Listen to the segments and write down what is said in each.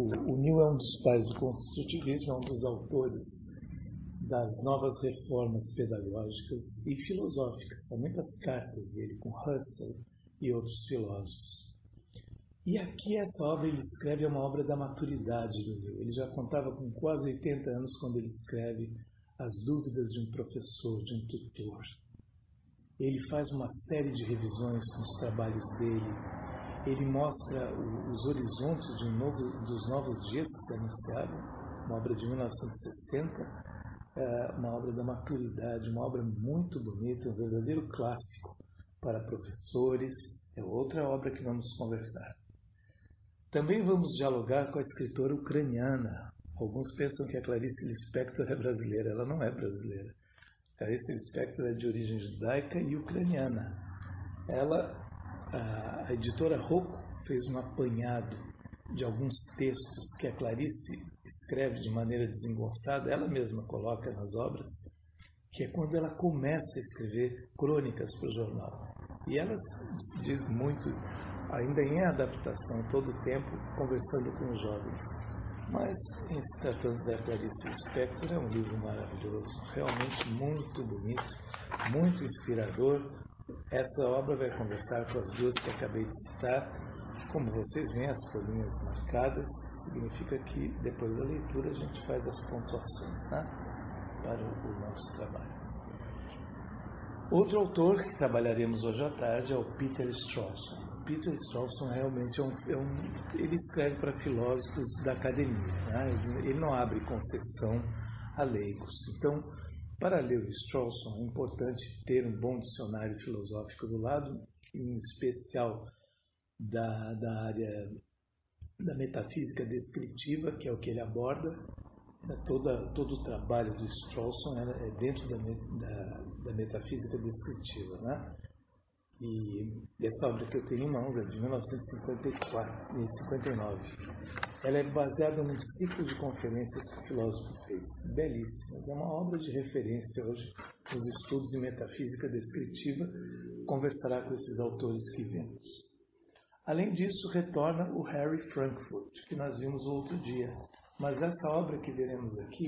O Mill é um dos pais do construtivismo, é um dos autores das novas reformas pedagógicas e filosóficas. Há muitas cartas dele com Russell e outros filósofos. E aqui essa obra ele escreve é uma obra da maturidade do Mill. Ele já contava com quase 80 anos quando ele escreve As Dúvidas de um Professor, de um Tutor. Ele faz uma série de revisões nos trabalhos dele. Ele mostra os horizontes dos novos dias que se anunciaram, uma obra de 1960, uma obra da maturidade, uma obra muito bonita, um verdadeiro clássico para professores. É outra obra que vamos conversar. Também vamos dialogar com a escritora ucraniana. Alguns pensam que a Clarice Lispector é brasileira. Ela não é brasileira. Clarice Lispector é de origem judaica e ucraniana. A editora Rocco fez um apanhado de alguns textos que a Clarice escreve de maneira desengonçada, ela mesma coloca nas obras, que é quando ela começa a escrever crônicas para o jornal. E ela se diz muito, ainda em adaptação, todo o tempo, conversando com os jovens. Mas, em se tratando da Clarice Lispector, é um livro maravilhoso, realmente muito bonito, muito inspirador. Essa obra vai conversar com as duas que acabei de citar. Como vocês veem, as folhinhas marcadas, significa que depois da leitura a gente faz as pontuações, né, para o nosso trabalho. Outro autor que trabalharemos hoje à tarde é o Peter Strawson. Peter Strawson realmente ele escreve para filósofos da academia, né? Ele não abre concessão a leigos. Então, para ler o Strawson é importante ter um bom dicionário filosófico do lado, em especial da área da metafísica descritiva, que é o que ele aborda. Todo o trabalho do Strawson é dentro da metafísica descritiva, né? E essa obra que eu tenho em mãos é de 1959. Ela é baseada num ciclo de conferências que o filósofo fez, belíssimas. É uma obra de referência hoje nos estudos em metafísica descritiva. Conversará com esses autores que vimos. Além disso, retorna o Harry Frankfurt, que nós vimos outro dia. Mas essa obra que veremos aqui,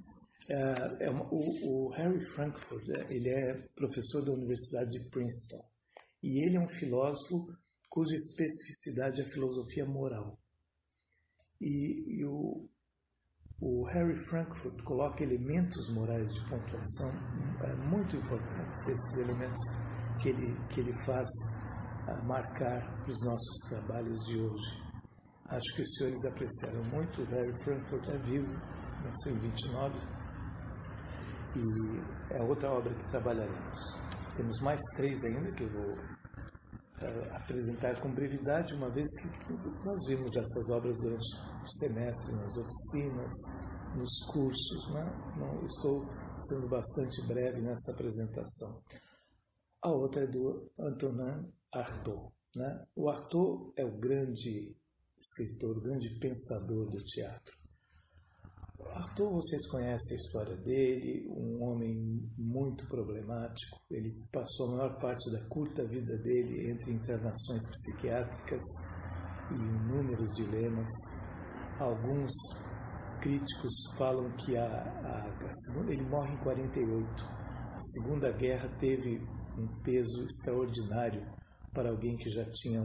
o Harry Frankfurt, ele é professor da Universidade de Princeton. E ele é um filósofo cuja especificidade é a filosofia moral. E o Harry Frankfurt coloca elementos morais de pontuação muito importantes, esses elementos que ele faz marcar os nossos trabalhos de hoje. Acho que os senhores apreciaram muito. O Harry Frankfurt é vivo, nasceu em 29, e é outra obra que trabalharemos. Temos mais 3 ainda que eu vou apresentar com brevidade, uma vez que nós vimos essas obras durante o semestre, nas oficinas, nos cursos, né? Não, estou sendo bastante breve nessa apresentação. A outra é do Antonin Artaud, né? O Artaud é o grande escritor, o grande pensador do teatro. Artaud, vocês conhecem a história dele, um homem muito problemático. Ele passou a maior parte da curta vida dele entre internações psiquiátricas e inúmeros dilemas. Alguns críticos falam que ele morre em 48. A Segunda Guerra teve um peso extraordinário para alguém que já tinha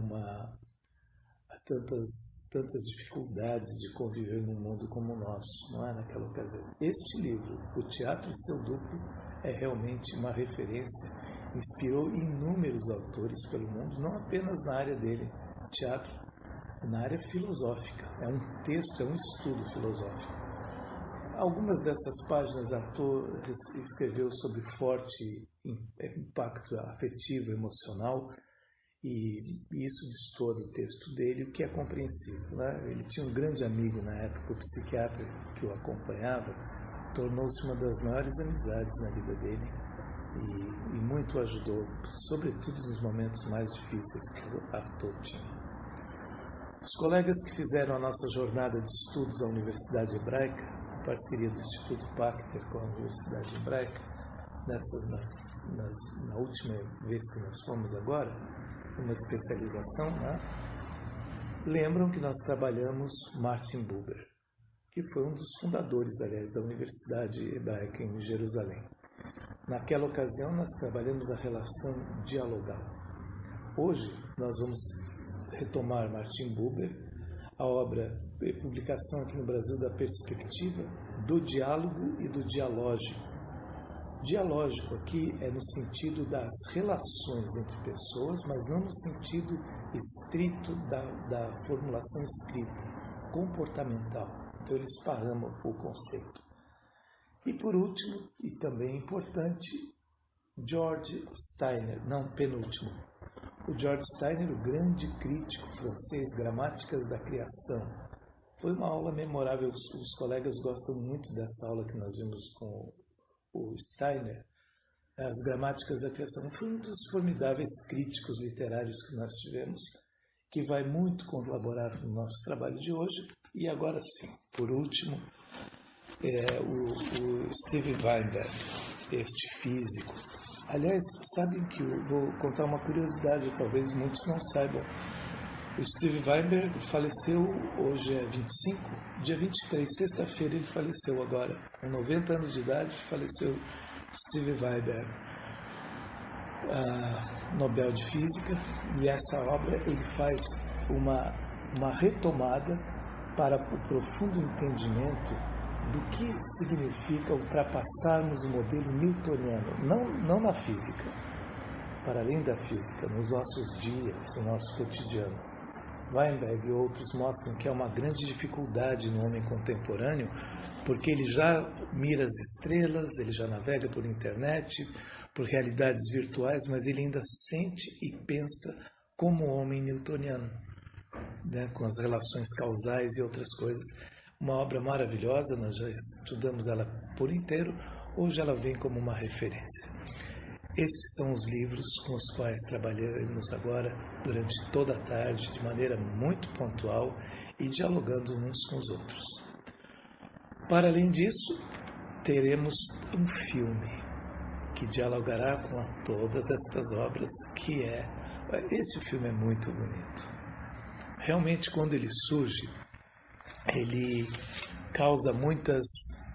tantas dificuldades de conviver num mundo como o nosso, não é, naquela ocasião. Este livro, O Teatro e Seu Duplo, é realmente uma referência, inspirou inúmeros autores pelo mundo, não apenas na área dele, teatro, na área filosófica. É um texto, é um estudo filosófico. Algumas dessas páginas Artaud escreveu sobre forte impacto afetivo, emocional, e isso diz todo o texto dele, o que é compreensível, né? Ele tinha um grande amigo na época, o psiquiatra que o acompanhava, tornou-se uma das maiores amizades na vida dele e muito ajudou, sobretudo nos momentos mais difíceis que o Artaud tinha. Os colegas que fizeram a nossa jornada de estudos à Universidade Hebraica, em parceria do Instituto Pachter com a Universidade Hebraica, na última vez que nós fomos agora, uma especialização, né? lembram que nós trabalhamos Martin Buber, que foi um dos fundadores, aliás, da Universidade Hebraica em Jerusalém. Naquela ocasião, nós trabalhamos a relação dialogal. Hoje, nós vamos retomar Martin Buber, a obra de publicação aqui no Brasil da perspectiva do diálogo e do dialógico. Dialógico aqui é no sentido das relações entre pessoas, mas não no sentido estrito da formulação escrita, comportamental. Então ele esparrama o conceito. E por último, e também importante, George Steiner, não, penúltimo. O George Steiner, o grande crítico francês, Gramáticas da Criação. Foi uma aula memorável, os colegas gostam muito dessa aula que nós vimos com o Steiner, as Gramáticas da Criação. Foi um dos formidáveis críticos literários que nós tivemos, que vai muito colaborar no nosso trabalho de hoje. E agora sim, por último, o Steve Weinberg, este físico. Aliás, sabem que eu vou contar uma curiosidade, talvez muitos não saibam. O Steve Weinberg faleceu, hoje é 25, dia 23, sexta-feira ele faleceu agora. Com 90 anos de idade, faleceu Steve Weinberg, Nobel de Física, e essa obra ele faz uma retomada para o profundo entendimento do que significa ultrapassarmos o modelo newtoniano, não na física, para além da física, nos nossos dias, no nosso cotidiano. Weinberg e outros mostram que é uma grande dificuldade no homem contemporâneo, porque ele já mira as estrelas, ele já navega por internet, por realidades virtuais, mas ele ainda sente e pensa como homem newtoniano, né, com as relações causais e outras coisas. Uma obra maravilhosa, nós já estudamos ela por inteiro, hoje ela vem como uma referência. Estes são os livros com os quais trabalhamos agora durante toda a tarde, de maneira muito pontual e dialogando uns com os outros. Para além disso, teremos um filme que dialogará com todas estas obras, que esse filme é muito bonito. Realmente, quando ele surge, ele causa muitas...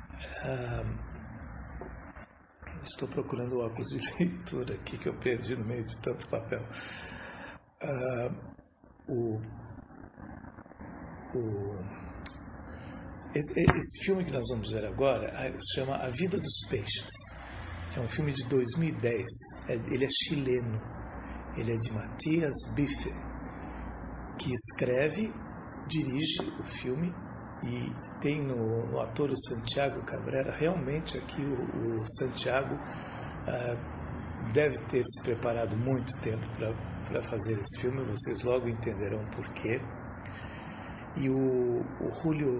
Estou procurando o óculos de leitura aqui que eu perdi no meio de tanto papel. Esse filme que nós vamos ver agora se chama A Vida dos Peixes. É um filme de 2010. Ele é chileno. Ele é de Matias Biffe, que escreve, dirige o filme e tem no ator o Santiago Cabrera. Realmente aqui o Santiago deve ter se preparado muito tempo para fazer esse filme, vocês logo entenderão por quê. E o Julio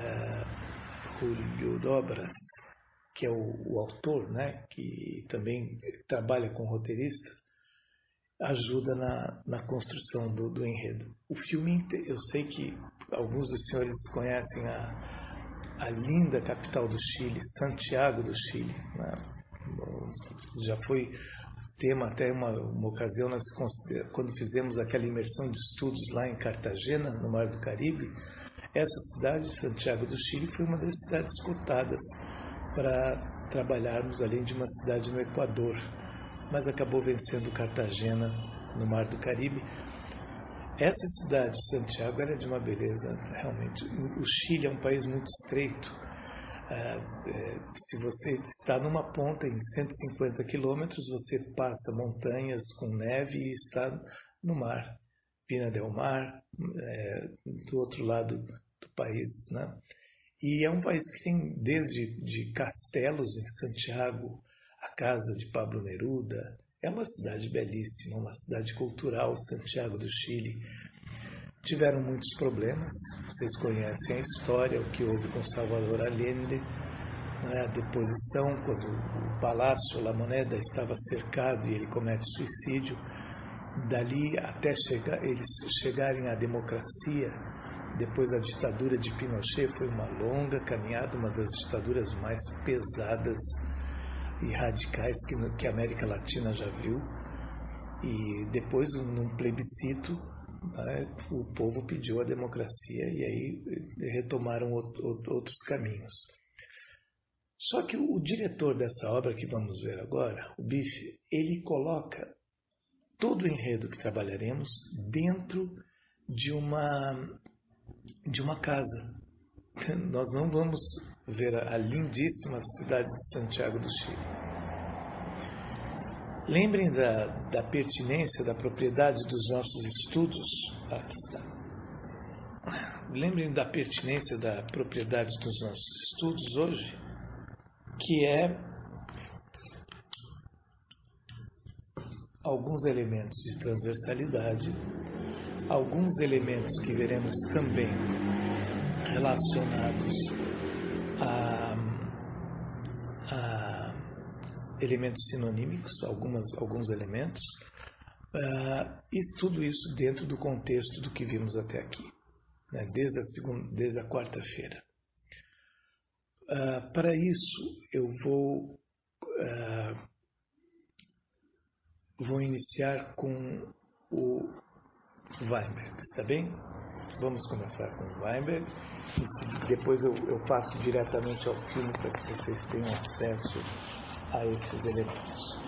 Dobras, que é o autor, né, que também trabalha com roteirista, ajuda na construção do enredo. O filme, eu sei que alguns dos senhores conhecem a linda capital do Chile, Santiago do Chile, né? Já foi tema até uma ocasião, quando fizemos aquela imersão de estudos lá em Cartagena, no Mar do Caribe. Essa cidade, Santiago do Chile, foi uma das cidades cotadas para trabalharmos, além de uma cidade no Equador, mas acabou vencendo Cartagena no Mar do Caribe. Essa cidade, Santiago, era de uma beleza, realmente. O Chile é um país muito estreito. Se você está numa ponta em 150 quilômetros, você passa montanhas com neve e está no mar. Vina del Mar, do outro lado do país, né? E é um país que tem desde de castelos em Santiago, a casa de Pablo Neruda. É uma cidade belíssima, uma cidade cultural, Santiago do Chile. Tiveram muitos problemas, vocês conhecem a história, o que houve com Salvador Allende, né? A deposição, quando o Palácio La Moneda estava cercado e ele comete suicídio. Dali até eles chegarem à democracia, depois da ditadura de Pinochet, foi uma longa caminhada, uma das ditaduras mais pesadas e radicais que a América Latina já viu. E depois, num plebiscito, o povo pediu a democracia e aí retomaram outros caminhos. Só que o diretor dessa obra que vamos ver agora, o Bife, ele coloca todo o enredo que trabalharemos dentro de uma casa. Nós não vamos ver a lindíssima cidade de Santiago do Chile. Lembrem da pertinência, da propriedade dos nossos estudos. Aqui está. Lembrem da pertinência da propriedade dos nossos estudos hoje, que é alguns elementos de transversalidade, alguns elementos que veremos também relacionados a elementos sinonímicos, alguns elementos, e tudo isso dentro do contexto do que vimos até aqui, né, desde a quarta-feira. Para isso, eu vou iniciar com o Weinberg, está bem? Vamos começar com o Weinberg e depois eu passo diretamente ao filme para que vocês tenham acesso a esses elementos.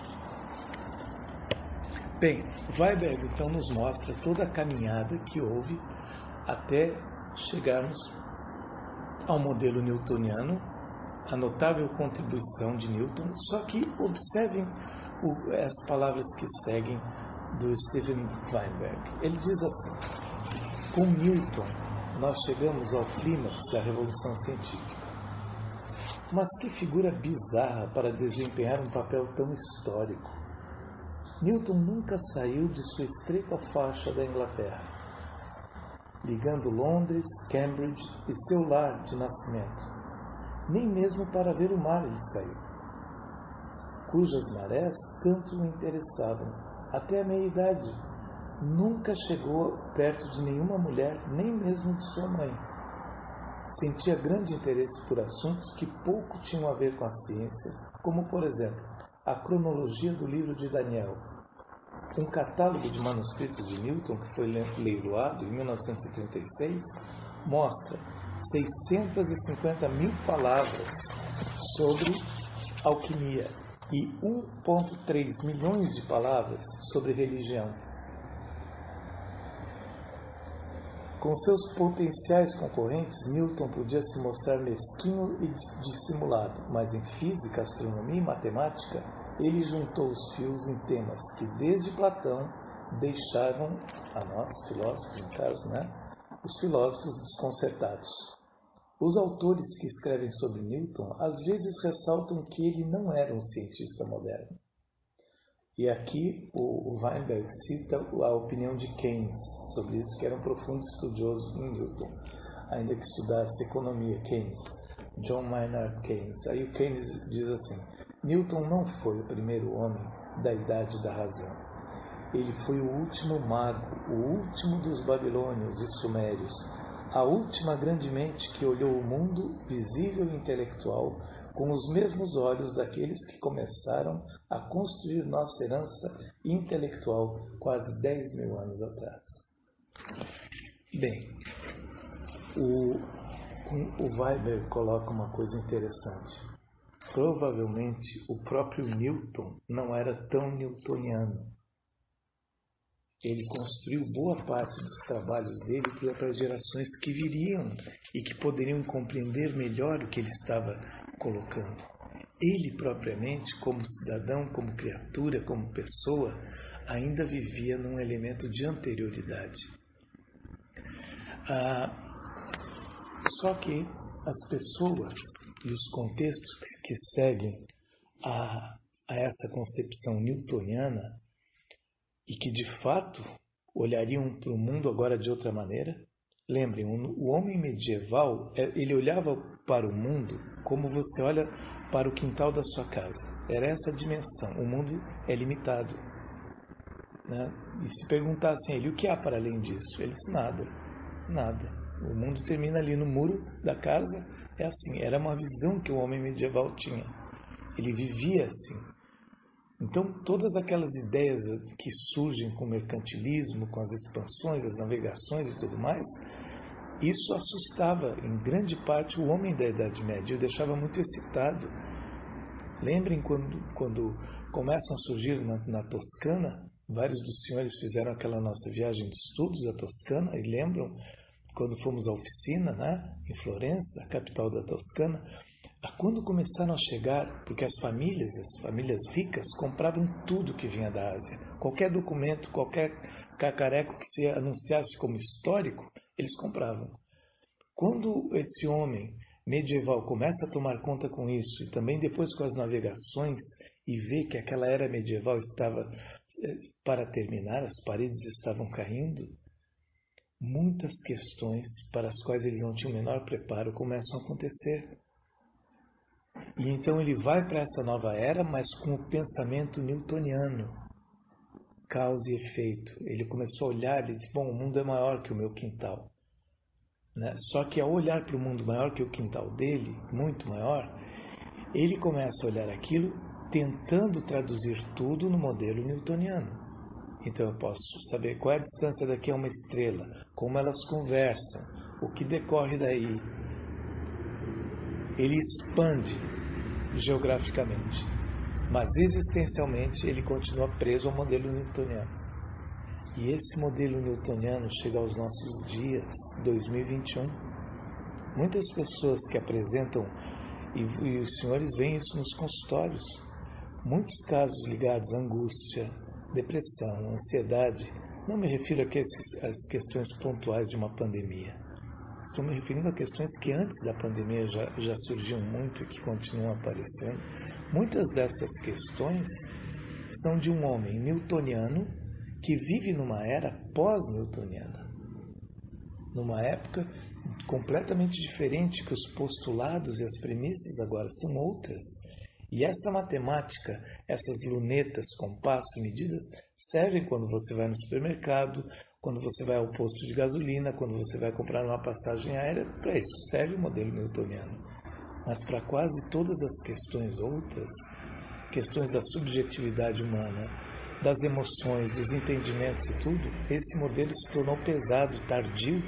Bem, Weinberg então nos mostra toda a caminhada que houve até chegarmos ao modelo newtoniano, a notável contribuição de Newton, só que observem as palavras que seguem do Steven Weinberg. Ele diz assim: com Newton nós chegamos ao clímax da Revolução Científica. Mas que figura bizarra para desempenhar um papel tão histórico. Newton nunca saiu de sua estreita faixa da Inglaterra, ligando Londres, Cambridge e seu lar de nascimento. Nem mesmo para ver o mar ele saiu, cujas marés tanto o interessavam. Até a meia-idade, nunca chegou perto de nenhuma mulher, nem mesmo de sua mãe. Sentia grande interesse por assuntos que pouco tinham a ver com a ciência, como, por exemplo, a cronologia do livro de Daniel. Um catálogo de manuscritos de Newton, que foi leiloado em 1936, mostra 650.000 palavras sobre alquimia e 1,3 milhões de palavras sobre religião. Com seus potenciais concorrentes, Newton podia se mostrar mesquinho e dissimulado, mas em física, astronomia e matemática, ele juntou os fios em temas que, desde Platão, deixavam a nós, filósofos, no caso, os filósofos desconcertados. Os autores que escrevem sobre Newton às vezes ressaltam que ele não era um cientista moderno. E aqui o Weinberg cita a opinião de Keynes sobre isso, que era um profundo estudioso em Newton, ainda que estudasse economia. Keynes, John Maynard Keynes. Aí o Keynes diz assim: Newton não foi o primeiro homem da idade da razão. Ele foi o último mago, o último dos babilônios e sumérios, a última grande mente que olhou o mundo visível e intelectual com os mesmos olhos daqueles que começaram a construir nossa herança intelectual quase 10.000 anos atrás. Bem, o Weinberg coloca uma coisa interessante. Provavelmente o próprio Newton não era tão newtoniano. Ele construiu boa parte dos trabalhos dele para as gerações que viriam e que poderiam compreender melhor o que ele estava colocando. Ele propriamente, como cidadão, como criatura, como pessoa, ainda vivia num elemento de anterioridade. Só que as pessoas e os contextos que seguem a essa concepção newtoniana e que de fato olhariam para o mundo agora de outra maneira. Lembrem, o homem medieval, ele olhava para o mundo como você olha para o quintal da sua casa. Era essa a dimensão. O mundo é limitado. Né? E se perguntassem a ele, o que há para além disso? Ele disse, nada. O mundo termina ali no muro da casa. É assim, era uma visão que o homem medieval tinha. Ele vivia assim. Então, todas aquelas ideias que surgem com o mercantilismo, com as expansões, as navegações e tudo mais, isso assustava, em grande parte, o homem da Idade Média, o deixava muito excitado. Lembrem quando começam a surgir na Toscana, vários dos senhores fizeram aquela nossa viagem de estudos à Toscana, e lembram quando fomos à oficina, né, em Florença, a capital da Toscana, quando começaram a chegar, porque as famílias ricas, compravam tudo que vinha da Ásia. Qualquer documento, qualquer cacareco que se anunciasse como histórico, eles compravam. Quando esse homem medieval começa a tomar conta com isso, e também depois com as navegações, e vê que aquela era medieval estava para terminar, as paredes estavam caindo, muitas questões para as quais ele não tinha o menor preparo começam a acontecer. E então ele vai para essa nova era, mas com o pensamento newtoniano, causa e efeito. Ele começou a olhar e disse, bom, o mundo é maior que o meu quintal. Né? Só que ao olhar para o mundo maior que o quintal dele, muito maior, ele começa a olhar aquilo tentando traduzir tudo no modelo newtoniano. Então eu posso saber qual é a distância daqui a uma estrela, como elas conversam, o que decorre daí. Ele expande geograficamente, mas existencialmente ele continua preso ao modelo newtoniano. E esse modelo newtoniano chega aos nossos dias, 2021. Muitas pessoas que apresentam, e os senhores veem isso nos consultórios, muitos casos ligados à angústia, depressão, ansiedade. Não me refiro às questões pontuais de uma pandemia. Estou me referindo a questões que antes da pandemia já surgiam muito e que continuam aparecendo. Muitas dessas questões são de um homem newtoniano que vive numa era pós-newtoniana. Numa época completamente diferente, que os postulados e as premissas agora são outras. E essa matemática, essas lunetas, compassos e medidas, servem quando você vai no supermercado, quando você vai ao posto de gasolina, quando você vai comprar uma passagem aérea. Para isso serve o modelo newtoniano. Mas para quase todas as questões outras, questões da subjetividade humana, das emoções, dos entendimentos e tudo, esse modelo se tornou pesado, tardio.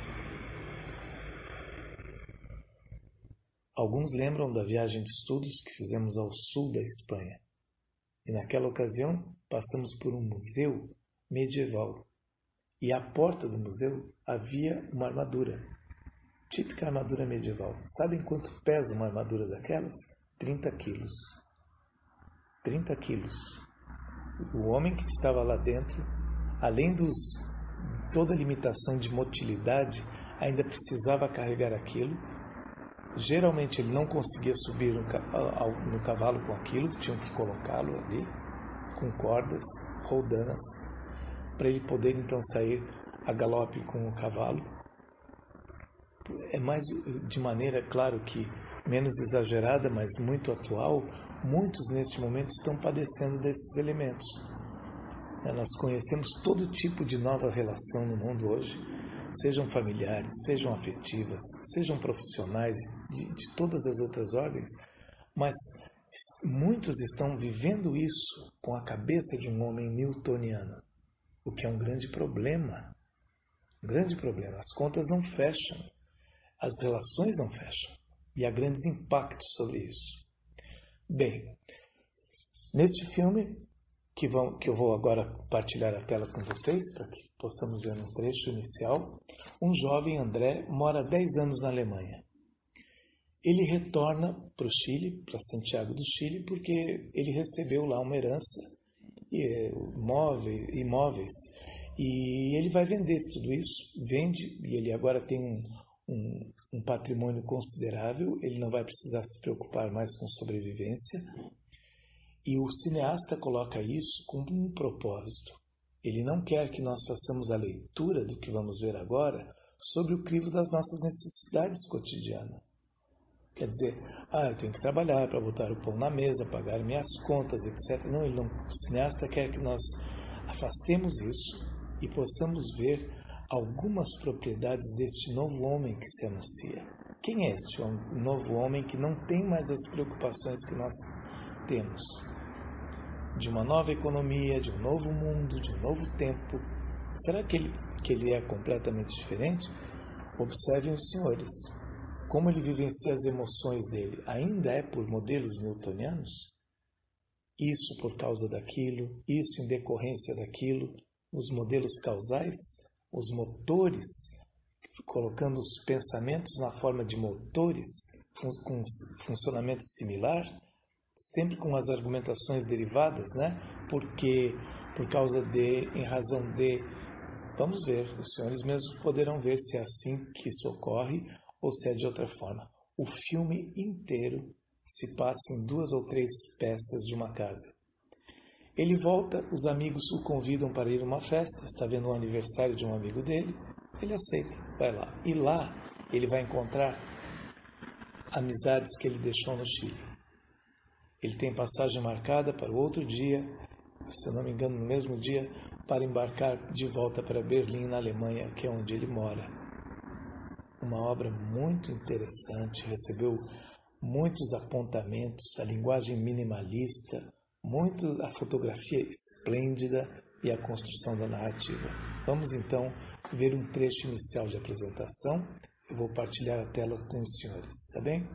Alguns lembram da viagem de estudos que fizemos ao sul da Espanha. E naquela ocasião passamos por um museu medieval. E à porta do museu havia uma armadura, típica armadura medieval. Sabem quanto pesa uma armadura daquelas? 30 quilos. 30 quilos. O homem que estava lá dentro, além de toda a limitação de motilidade, ainda precisava carregar aquilo. Geralmente ele não conseguia subir no cavalo com aquilo, tinham que colocá-lo ali, com cordas, roldanas, para ele poder então sair a galope com o cavalo. É mais de maneira, claro que menos exagerada, mas muito atual. Muitos neste momento estão padecendo desses elementos. Nós conhecemos todo tipo de nova relação no mundo hoje, sejam familiares, sejam afetivas, sejam profissionais, de todas as outras ordens, mas muitos estão vivendo isso com a cabeça de um homem newtoniano, o que é um grande problema. Um grande problema. As contas não fecham, as relações não fecham, e há grandes impactos sobre isso. Bem, neste filme, que eu vou agora partilhar a tela com vocês, para que possamos ver um trecho inicial, um jovem, André, mora 10 anos na Alemanha. Ele retorna para o Chile, para Santiago do Chile, porque ele recebeu lá uma herança, imóveis, e ele vai vender tudo isso, vende, e ele agora tem um patrimônio considerável, ele não vai precisar se preocupar mais com sobrevivência. E o cineasta coloca isso com um propósito. Ele não quer que nós façamos a leitura do que vamos ver agora sobre o crivo das nossas necessidades cotidianas. Quer dizer, eu tenho que trabalhar para botar o pão na mesa, pagar minhas contas, etc. Não, o cineasta quer que nós afastemos isso e possamos ver algumas propriedades deste novo homem que se anuncia. Quem é este novo homem que não tem mais as preocupações que nós temos? de uma nova economia, de um novo mundo, de um novo tempo. Será que ele é completamente diferente? Observem os senhores. Como ele vivencia as emoções dele ainda é por modelos newtonianos? Isso por causa daquilo, isso em decorrência daquilo, os modelos causais, os motores, colocando os pensamentos na forma de motores, com funcionamento similar, sempre com as argumentações derivadas, né? Porque, por causa de, em razão de, vamos ver, os senhores mesmos poderão ver se é assim que isso ocorre ou se é de outra forma. O filme inteiro se passa em 2 ou 3 peças de uma casa. Ele volta, os amigos o convidam para ir a uma festa, está vendo o aniversário de um amigo dele, ele aceita, vai lá. E lá ele vai encontrar amizades que ele deixou no Chile. Ele tem passagem marcada para o outro dia, se eu não me engano, no mesmo dia, para embarcar de volta para Berlim, na Alemanha, que é onde ele mora. Uma obra muito interessante, recebeu muitos apontamentos, a linguagem minimalista, a fotografia esplêndida e a construção da narrativa. Vamos então ver um trecho inicial de apresentação. Eu vou partilhar a tela com os senhores, tá bem?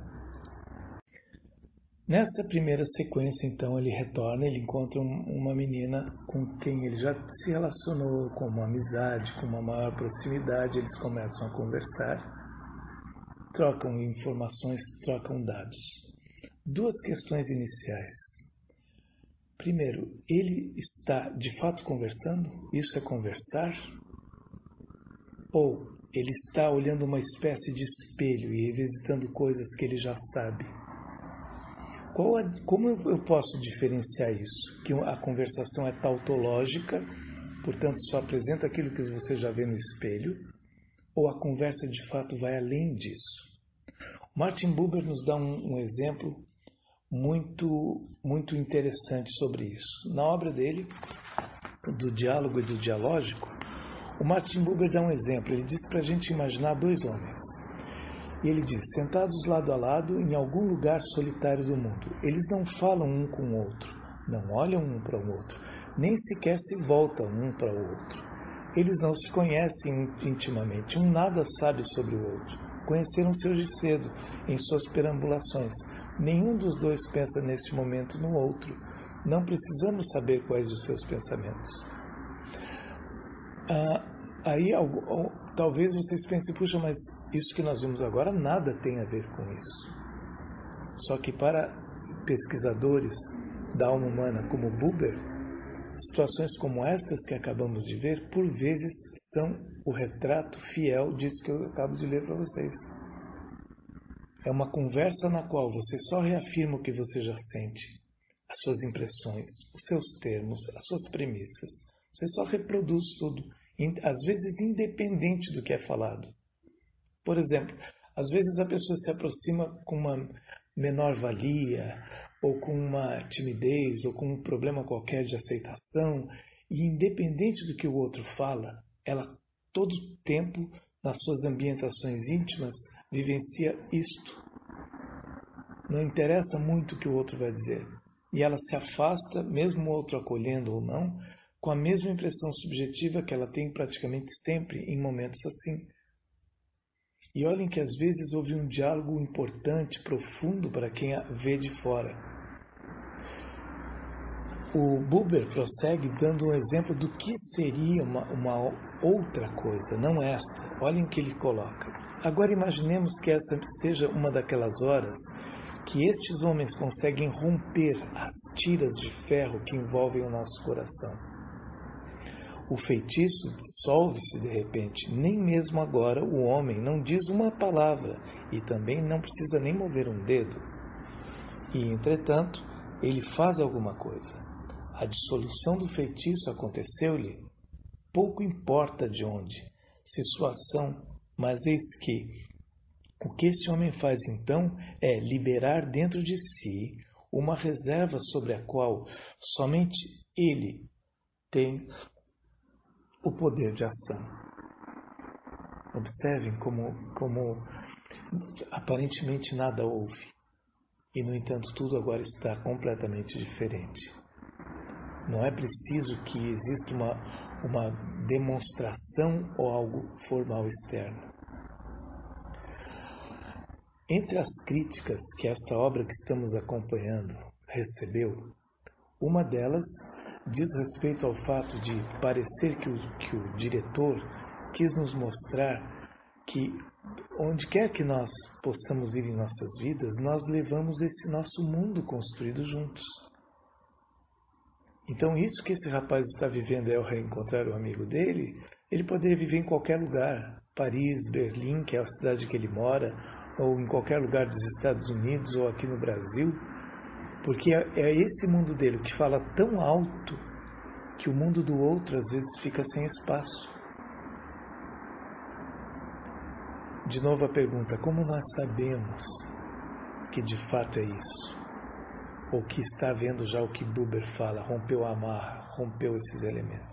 Nessa primeira sequência, então, ele retorna, ele encontra uma menina com quem ele já se relacionou com uma amizade, com uma maior proximidade, eles começam a conversar, trocam informações, trocam dados. 2 questões iniciais. Primeiro, ele está de fato conversando? Isso é conversar? Ou ele está olhando uma espécie de espelho e revisitando coisas que ele já sabe? Como eu posso diferenciar isso? Que a conversação é tautológica, portanto só apresenta aquilo que você já vê no espelho, ou a conversa de fato vai além disso? Martin Buber nos dá um exemplo muito interessante sobre isso. Na obra dele, do diálogo e do dialógico, o Martin Buber dá um exemplo. Ele diz para a gente imaginar 2 homens. E ele diz, sentados lado a lado em algum lugar solitário do mundo. Eles não falam um com o outro, não olham um para o outro, nem sequer se voltam um para o outro. Eles não se conhecem intimamente, um nada sabe sobre o outro. Conheceram-se hoje cedo, em suas perambulações. Nenhum dos 2 pensa neste momento no outro. Não precisamos saber quais os seus pensamentos. Aí talvez vocês pensem, puxa, mas isso que nós vimos agora nada tem a ver com isso. Só que para pesquisadores da alma humana como Buber, situações como estas que acabamos de ver, por vezes são o retrato fiel disso que eu acabo de ler para vocês. É uma conversa na qual você só reafirma o que você já sente, as suas impressões, os seus termos, as suas premissas. Você só reproduz tudo, às vezes independente do que é falado. Por exemplo, às vezes a pessoa se aproxima com uma menor valia, ou com uma timidez, ou com um problema qualquer de aceitação, e independente do que o outro fala, ela todo o tempo, nas suas ambientações íntimas, vivencia isto. Não interessa muito o que o outro vai dizer. E ela se afasta, mesmo o outro acolhendo ou não, com a mesma impressão subjetiva que ela tem praticamente sempre em momentos assim. E olhem que às vezes houve um diálogo importante, profundo para quem a vê de fora. O Buber prossegue dando um exemplo do que seria uma outra coisa, não esta. Olhem o que ele coloca. Agora imaginemos que essa seja uma daquelas horas que estes homens conseguem romper as tiras de ferro que envolvem o nosso coração. O feitiço dissolve-se de repente. Nem mesmo agora o homem não diz uma palavra e também não precisa nem mover um dedo. E, entretanto, ele faz alguma coisa. A dissolução do feitiço aconteceu-lhe. Pouco importa de onde, se sua ação, mas eis que o que esse homem faz então é liberar dentro de si uma reserva sobre a qual somente ele tem o poder de ação. Observem como aparentemente nada houve e, no entanto, tudo agora está completamente diferente. Não é preciso que exista uma demonstração ou algo formal externo. Entre as críticas que esta obra que estamos acompanhando recebeu, uma delas diz respeito ao fato de parecer que o diretor quis nos mostrar que onde quer que nós possamos ir em nossas vidas, nós levamos esse nosso mundo construído juntos. Então isso que esse rapaz está vivendo é ao reencontrar o amigo dele, ele poderia viver em qualquer lugar, Paris, Berlim, que é a cidade que ele mora, ou em qualquer lugar dos Estados Unidos ou aqui no Brasil, porque é esse mundo dele que fala tão alto que o mundo do outro às vezes fica sem espaço. De novo a pergunta, como nós sabemos que de fato é isso? Ou que está vendo já o que Buber fala, rompeu a amarra, rompeu esses elementos?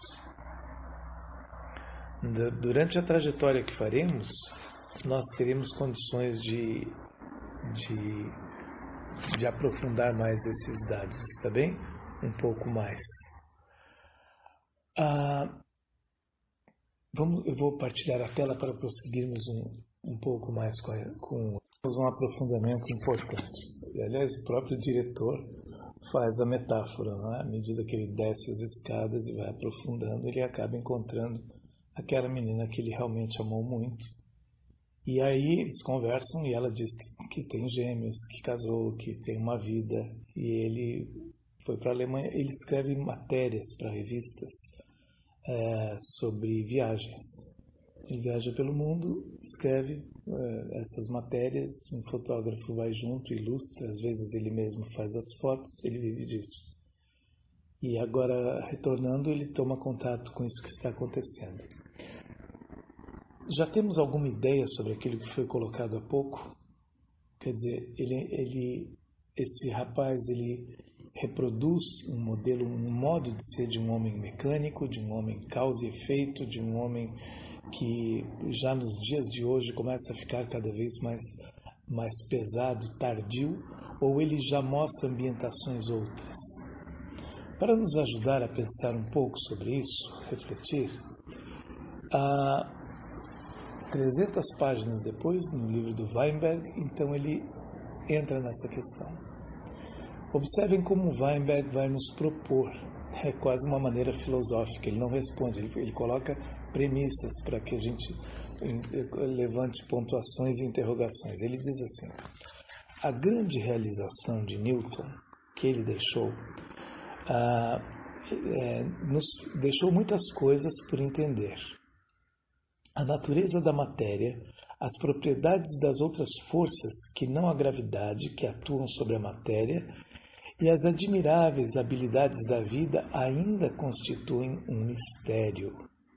Durante a trajetória que faremos, nós teremos condições de aprofundar mais esses dados, está bem? Um pouco mais. Eu vou partilhar a tela para prosseguirmos um pouco mais com um aprofundamento importante. E, aliás, o próprio diretor faz a metáfora, não é? À medida que ele desce as escadas e vai aprofundando, ele acaba encontrando aquela menina que ele realmente amou muito. E aí eles conversam e ela diz que tem gêmeos, que casou, que tem uma vida. E ele foi para a Alemanha, ele escreve matérias para revistas sobre viagens. Ele viaja pelo mundo, escreve essas matérias, um fotógrafo vai junto, ilustra, às vezes ele mesmo faz as fotos, ele vive disso. E agora, retornando, ele toma contato com isso que está acontecendo. Já temos alguma ideia sobre aquilo que foi colocado há pouco? Quer dizer, esse rapaz, ele reproduz um modelo, um modo de ser de um homem mecânico, de um homem causa e efeito, de um homem que já nos dias de hoje começa a ficar cada vez mais pesado, tardio, ou ele já mostra ambientações outras? Para nos ajudar a pensar um pouco sobre isso, refletir, 300 páginas depois, no livro do Weinberg, então ele entra nessa questão. Observem como Weinberg vai nos propor, é quase uma maneira filosófica, ele não responde, ele coloca premissas para que a gente levante pontuações e interrogações. Ele diz assim: a grande realização de Newton que ele deixou, nos deixou muitas coisas por entender. A natureza da matéria, as propriedades das outras forças que não a gravidade que atuam sobre a matéria e as admiráveis habilidades da vida ainda constituem um mistério.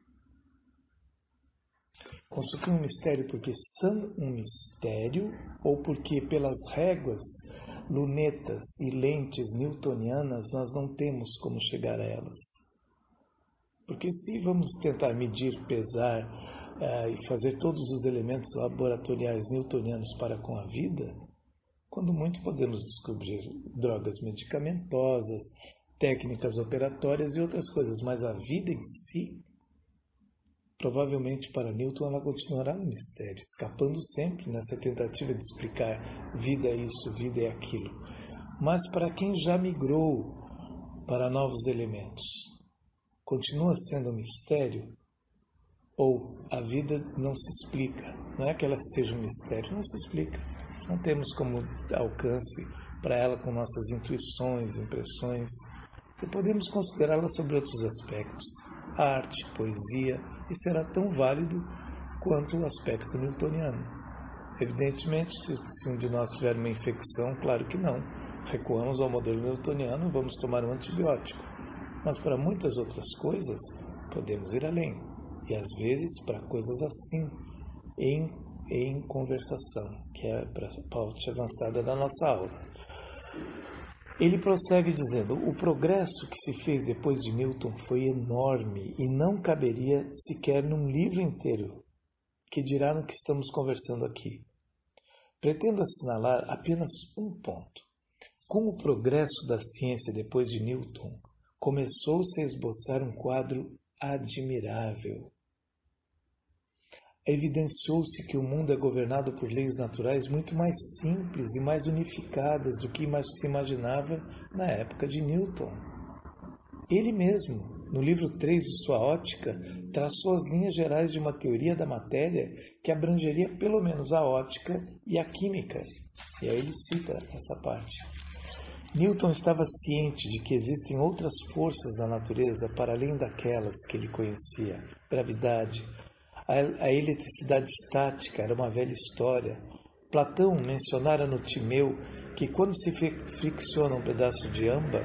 Constituem um mistério porque são um mistério ou porque pelas réguas, lunetas e lentes newtonianas nós não temos como chegar a elas. Porque se vamos tentar medir, pesar e fazer todos os elementos laboratoriais newtonianos para com a vida, quando muito podemos descobrir drogas medicamentosas, técnicas operatórias e outras coisas, mas a vida em si, provavelmente para Newton ela continuará um mistério, escapando sempre nessa tentativa de explicar vida é isso, vida é aquilo. Mas para quem já migrou para novos elementos, continua sendo um mistério? Ou a vida não se explica? Não é que ela seja um mistério, não se explica. Não temos como alcance para ela com nossas intuições, impressões. E podemos considerá-la sobre outros aspectos, arte, poesia, e será tão válido quanto o aspecto newtoniano. Evidentemente, se um de nós tiver uma infecção, claro que não. Recuamos ao modelo newtoniano, vamos tomar um antibiótico. Mas para muitas outras coisas, podemos ir além. E às vezes para coisas assim, em conversação, que é para a parte avançada da nossa aula. Ele prossegue dizendo: o progresso que se fez depois de Newton foi enorme e não caberia sequer num livro inteiro, que dirá no que estamos conversando aqui. Pretendo assinalar apenas um ponto. Com o progresso da ciência depois de Newton, começou-se a esboçar um quadro admirável. Evidenciou-se que o mundo é governado por leis naturais muito mais simples e mais unificadas do que se imaginava na época de Newton. Ele mesmo, no livro 3 de sua Ótica, traçou as linhas gerais de uma teoria da matéria que abrangeria pelo menos a óptica e a química. E aí ele cita essa parte. Newton estava ciente de que existem outras forças da natureza para além daquelas que ele conhecia. Gravidade, a eletricidade estática era uma velha história. Platão mencionara no Timeu que quando se fricciona um pedaço de âmbar,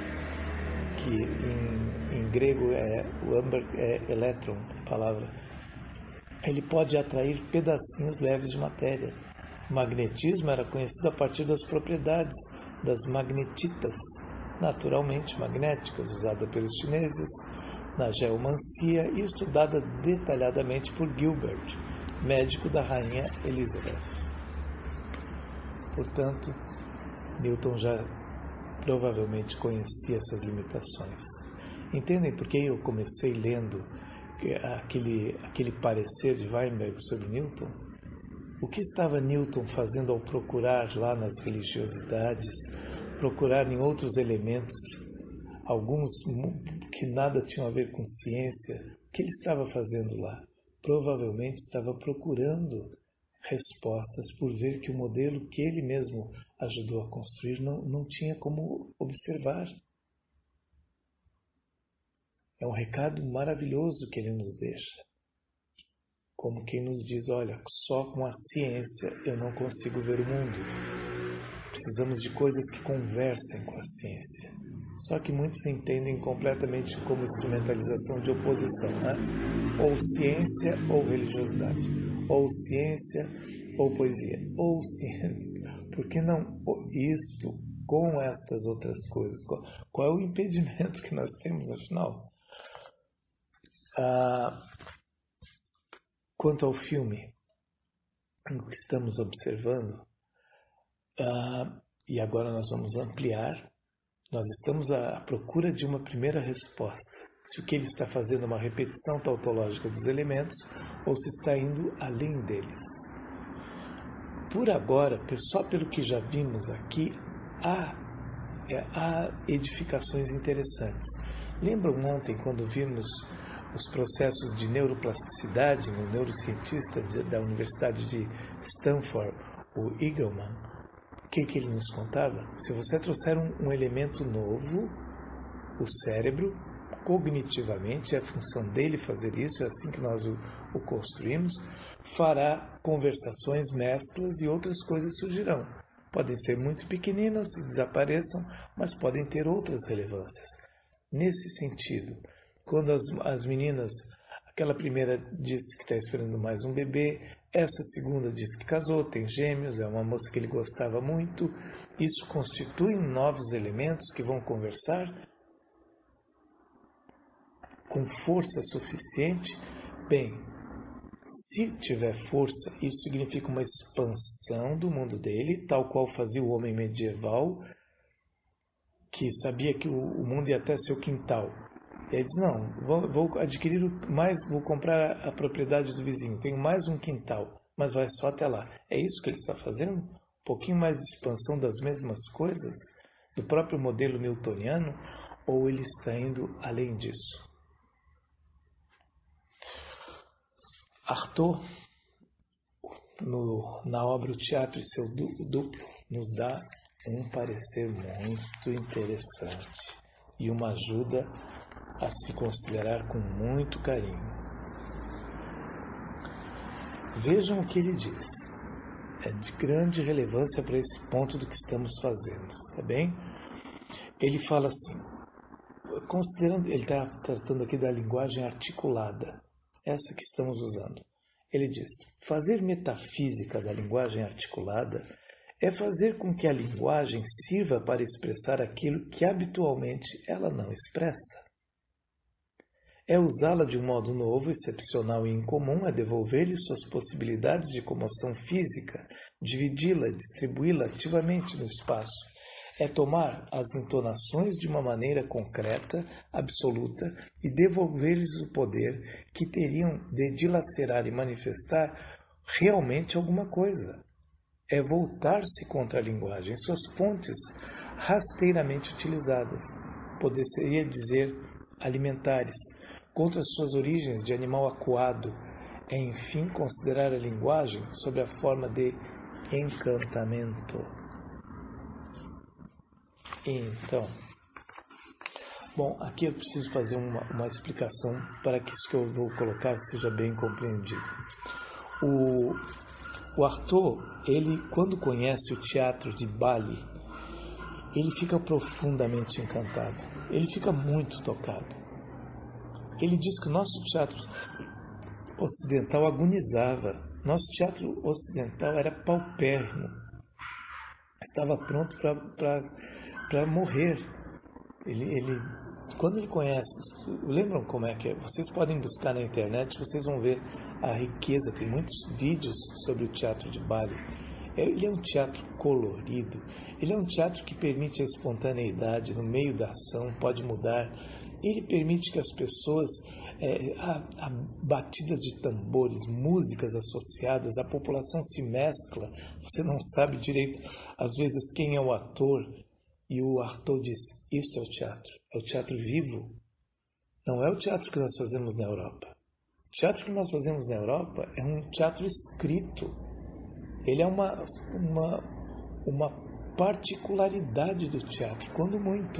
que em grego o âmbar é elétron, a palavra, ele pode atrair pedacinhos leves de matéria. O magnetismo era conhecido a partir das propriedades das magnetitas, naturalmente magnéticas, usada pelos chineses na geomancia e estudada detalhadamente por Gilbert, médico da rainha Elizabeth. Portanto, Newton já provavelmente conhecia essas limitações. Entendem por que eu comecei lendo aquele parecer de Weinberg sobre Newton? O que estava Newton fazendo ao procurar lá nas religiosidades, procurar em outros elementos, alguns que nada tinham a ver com ciência? O que ele estava fazendo lá? Provavelmente estava procurando respostas por ver que o modelo que ele mesmo ajudou a construir não tinha como observar. É um recado maravilhoso que ele nos deixa. Como quem nos diz, olha, só com a ciência eu não consigo ver o mundo. Precisamos de coisas que conversem com a ciência. Só que muitos entendem completamente como instrumentalização de oposição, né? Ou ciência ou religiosidade. Ou ciência ou poesia. Ou ciência. Por que não isto com estas outras coisas? Qual é o impedimento que nós temos, afinal? Quanto ao filme que estamos observando, e agora nós vamos ampliar, nós estamos à procura de uma primeira resposta. Se o que ele está fazendo é uma repetição tautológica dos elementos ou se está indo além deles. Por agora, só pelo que já vimos aqui, há edificações interessantes. Lembram ontem quando vimos os processos de neuroplasticidade no neurocientista da Universidade de Stanford, o Eagleman? O que ele nos contava? Se você trouxer um elemento novo, o cérebro, cognitivamente, é a função dele fazer isso, é assim que nós o construímos, fará conversações, mesclas e outras coisas surgirão. Podem ser muito pequeninas e desapareçam, mas podem ter outras relevâncias. Nesse sentido, quando as meninas, aquela primeira disse que está esperando mais um bebê, essa segunda disse que casou, tem gêmeos, é uma moça que ele gostava muito, isso constitui novos elementos que vão conversar com força suficiente? Bem, se tiver força, isso significa uma expansão do mundo dele, tal qual fazia o homem medieval, que sabia que o mundo ia até seu quintal. E aí diz, não, vou adquirir mais, vou comprar a propriedade do vizinho, tenho mais um quintal, mas vai só até lá. É isso que ele está fazendo? Um pouquinho mais de expansão das mesmas coisas, do próprio modelo newtoniano, ou ele está indo além disso? Artaud, na obra O Teatro e seu Duplo, nos dá um parecer muito interessante e uma ajuda a se considerar com muito carinho. Vejam o que ele diz. É de grande relevância para esse ponto do que estamos fazendo, tá bem? Ele fala assim, considerando, ele está tratando aqui da linguagem articulada, essa que estamos usando. Ele diz, fazer metafísica da linguagem articulada é fazer com que a linguagem sirva para expressar aquilo que habitualmente ela não expressa. É usá-la de um modo novo, excepcional e incomum, é devolver-lhe suas possibilidades de comoção física, dividi-la, distribuí-la ativamente no espaço. é tomar as entonações de uma maneira concreta, absoluta, e devolver-lhes o poder que teriam de dilacerar e manifestar realmente alguma coisa. É voltar-se contra a linguagem, suas fontes rasteiramente utilizadas, poderia dizer alimentares, contra suas origens de animal acuado, é enfim considerar a linguagem sob a forma de encantamento. Então, bom, aqui eu preciso fazer uma explicação para que isso que eu vou colocar seja bem compreendido. O Artaud, ele, quando conhece o teatro de Bali, ele fica profundamente encantado. Ele fica muito tocado. Ele diz que o nosso teatro ocidental agonizava. Nosso teatro ocidental era paupérrimo. Estava pronto para morrer. Quando ele conhece, lembram como é que é? Vocês podem buscar na internet, vocês vão ver a riqueza. Tem muitos vídeos sobre o teatro de Bali. Ele é um teatro colorido. Ele é um teatro que permite a espontaneidade no meio da ação, pode mudar. Ele permite que as pessoas, a batidas de tambores, músicas associadas, a população se mescla. Você não sabe direito, às vezes, quem é o ator. E o Artaud diz, isto é o teatro vivo. Não é o teatro que nós fazemos na Europa. O teatro que nós fazemos na Europa é um teatro escrito. Ele é uma particularidade do teatro, quando muito.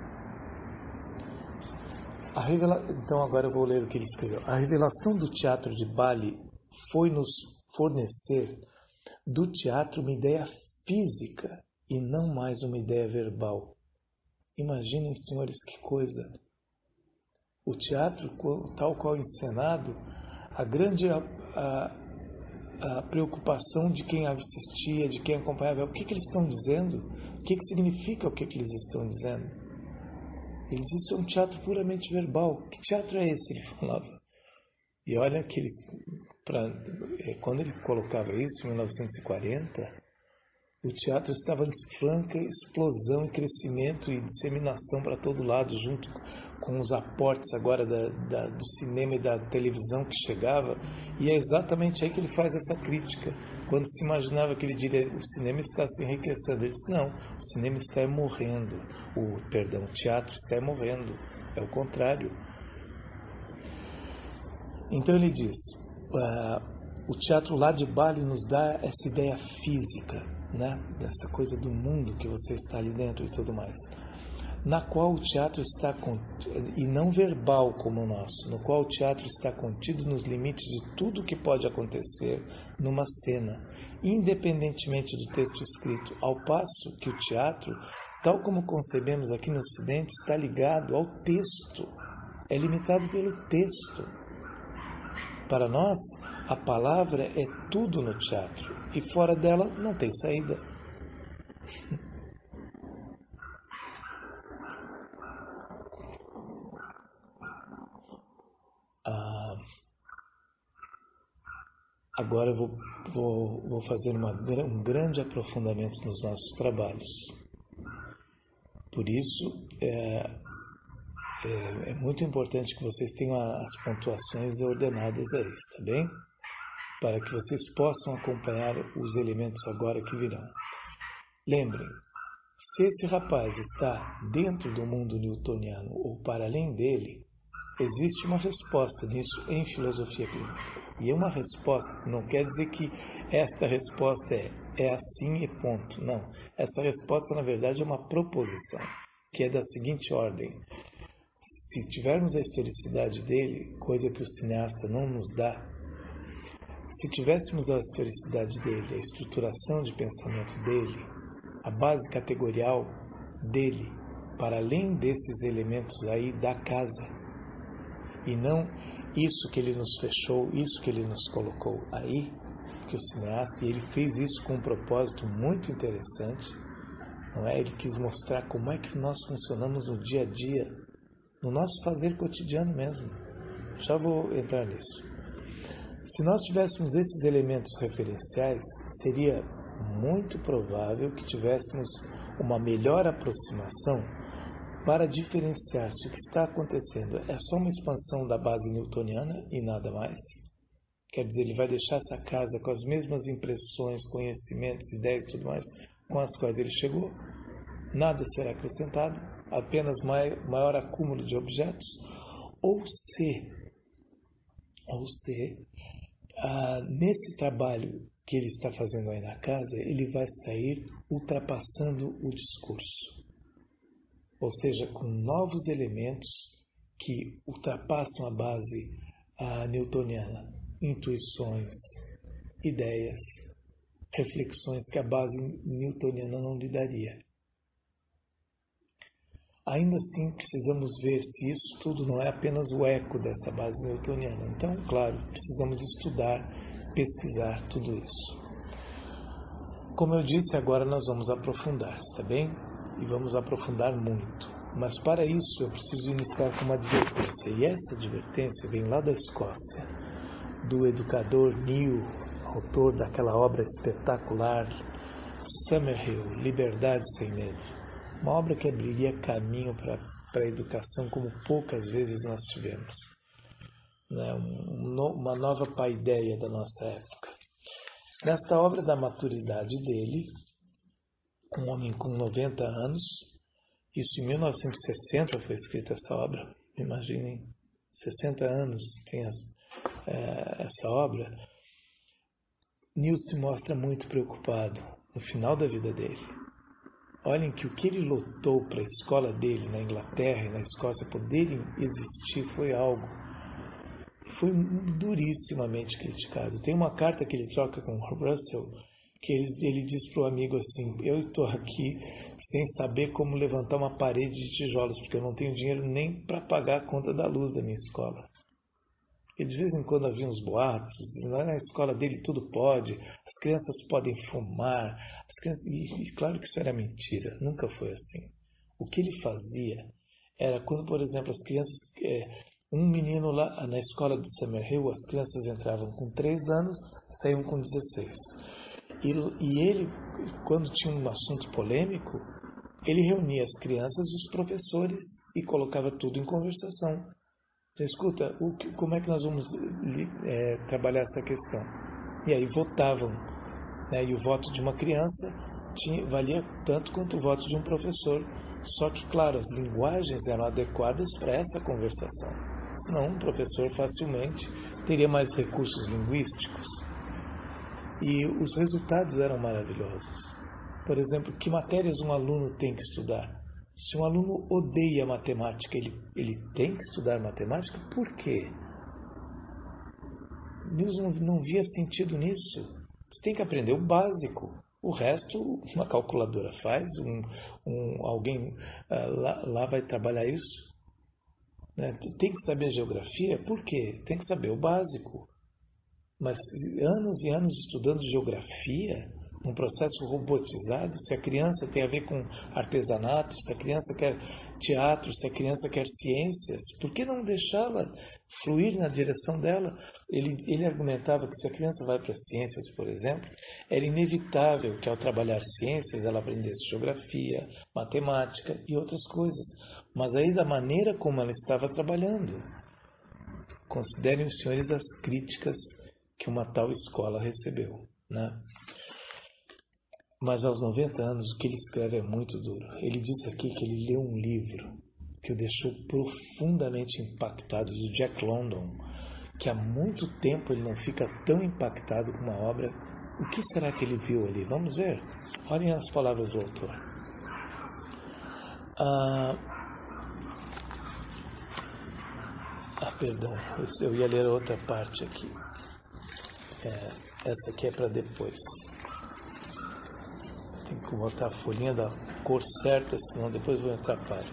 Então agora eu vou ler o que ele escreveu. A revelação do teatro de Bali foi nos fornecer do teatro uma ideia física e não mais uma ideia verbal. Imaginem, senhores, que coisa. O teatro, tal qual encenado, a grande a preocupação de quem assistia, de quem acompanhava, o que eles estão dizendo, o que significa o que eles estão dizendo. Eles dizem, isso é um teatro puramente verbal. Que teatro é esse? Ele falava. E olha que quando ele colocava isso, em 1940, o teatro estava em franca explosão, crescimento e disseminação para todo lado, junto com os aportes agora do cinema e da televisão que chegava. E é exatamente aí que ele faz essa crítica. Quando se imaginava que ele diria, o cinema está se enriquecendo. Ele disse, não, o cinema está morrendo. O teatro está morrendo. É o contrário. Então ele diz, o teatro lá de Bali nos dá essa ideia física, né? Dessa coisa do mundo que você está ali dentro e tudo mais, na qual o teatro está e não verbal como o nosso, no qual o teatro está contido nos limites de tudo o que pode acontecer numa cena, independentemente do texto escrito, ao passo que o teatro, tal como concebemos aqui no Ocidente, está ligado ao texto, é limitado pelo texto. Para nós, a palavra é tudo no teatro e fora dela não tem saída. Agora eu vou fazer um grande aprofundamento nos nossos trabalhos. Por isso, é muito importante que vocês tenham as pontuações ordenadas aí, tá bem? Para que vocês possam acompanhar os elementos agora que virão. Lembrem, se esse rapaz está dentro do mundo newtoniano ou para além dele, existe uma resposta nisso em filosofia clínica. E uma resposta não quer dizer que esta resposta é assim e ponto. Não. Essa resposta, na verdade, é uma proposição, que é da seguinte ordem. Se tivermos a historicidade dele, coisa que o cineasta não nos dá, se tivéssemos a historicidade dele, a estruturação de pensamento dele, a base categorial dele, para além desses elementos aí da casa, e não isso que ele nos fechou, isso que ele nos colocou aí, que o cineasta, e ele fez isso com um propósito muito interessante, não é? Ele quis mostrar como é que nós funcionamos no dia a dia, no nosso fazer cotidiano mesmo. Já vou entrar nisso. Se nós tivéssemos esses elementos referenciais, seria muito provável que tivéssemos uma melhor aproximação para diferenciar se o que está acontecendo é só uma expansão da base newtoniana e nada mais. Quer dizer, ele vai deixar essa casa com as mesmas impressões, conhecimentos, ideias e tudo mais com as quais ele chegou. Nada será acrescentado, apenas maior acúmulo de objetos. Ou se nesse trabalho que ele está fazendo aí na casa, ele vai sair ultrapassando o discurso. Ou seja, com novos elementos que ultrapassam a base newtoniana. Intuições, ideias, reflexões que a base newtoniana não lhe daria. Ainda assim, precisamos ver se isso tudo não é apenas o eco dessa base newtoniana. Então, claro, precisamos estudar, pesquisar tudo isso. Como eu disse, agora nós vamos aprofundar, está bem? E vamos aprofundar muito. Mas para isso eu preciso iniciar com uma advertência. E essa advertência vem lá da Escócia, do educador Neil, autor daquela obra espetacular, Summerhill, Liberdade Sem Medo. Uma obra que abriria caminho para a educação como poucas vezes nós tivemos. Uma nova paideia da nossa época. Nesta obra da maturidade dele, um homem com 90 anos, isso em 1960 foi escrita essa obra, imaginem, 60 anos tem essa obra. Neil se mostra muito preocupado no final da vida dele. Olhem que o que ele lutou para a escola dele na Inglaterra e na Escócia poderem existir foi algo que foi durissimamente criticado. Tem uma carta que ele troca com o Russell, que ele diz para o amigo assim: eu estou aqui sem saber como levantar uma parede de tijolos, porque eu não tenho dinheiro nem para pagar a conta da luz da minha escola. E de vez em quando havia uns boatos, na escola dele tudo pode, as crianças podem fumar, e claro que isso era mentira, nunca foi assim. O que ele fazia era quando, por exemplo, as crianças, um menino lá na escola de Summerhill, as crianças entravam com 3 anos, saíam com 16. E ele, quando tinha um assunto polêmico, ele reunia as crianças e os professores e colocava tudo em conversação. Escuta, como é que nós vamos trabalhar essa questão? E aí votavam, né? E o voto de uma criança valia tanto quanto o voto de um professor. Só que, claro, as linguagens eram adequadas para essa conversação. Senão, um professor facilmente teria mais recursos linguísticos. E os resultados eram maravilhosos. Por exemplo, que matérias um aluno tem que estudar? Se um aluno odeia matemática, ele tem que estudar matemática? Por quê? Deus não via sentido nisso. Você tem que aprender o básico. O resto, uma calculadora faz, alguém lá vai trabalhar isso. Né? Tem que saber geografia? Por quê? Tem que saber o básico. Mas anos e anos estudando geografia, um processo robotizado, se a criança tem a ver com artesanato, se a criança quer teatro, se a criança quer ciências, por que não deixá-la fluir na direção dela? Ele argumentava que se a criança vai para ciências, por exemplo, era inevitável que ao trabalhar ciências ela aprendesse geografia, matemática e outras coisas, mas aí da maneira como ela estava trabalhando. Considerem os senhores as críticas que uma tal escola recebeu, né? Mas aos 90 anos o que ele escreve é muito duro. Ele diz aqui que ele leu um livro que o deixou profundamente impactado, do Jack London, que há muito tempo ele não fica tão impactado com uma obra. O que será que ele viu ali? Vamos ver. Olhem as palavras do autor. Perdão, eu ia ler outra parte aqui. Essa aqui é para depois. Tem que botar a folhinha da cor certa, senão depois vou atrapalhar.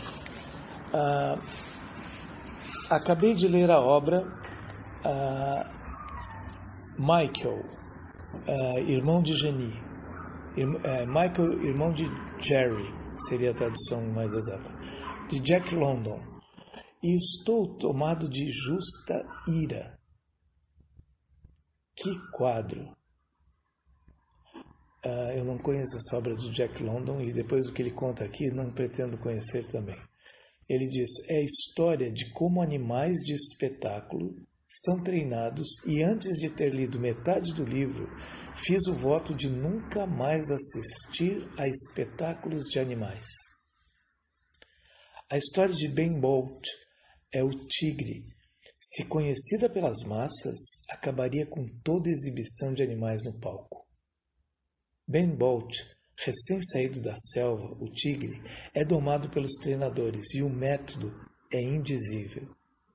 Acabei de ler a obra Michael, irmão de Jenny. Michael, irmão de Jerry, seria a tradução mais exata, de Jack London. E estou tomado de justa ira. Que quadro! Eu não conheço essa obra do Jack London e depois do que ele conta aqui, não pretendo conhecer também. Ele diz, é a história de como animais de espetáculo são treinados e antes de ter lido metade do livro, fiz o voto de nunca mais assistir a espetáculos de animais. A história de Ben Bolt é o tigre. Se conhecida pelas massas, acabaria com toda exibição de animais no palco. Ben Bolt, recém-saído da selva, o tigre, é domado pelos treinadores e o método é indizível.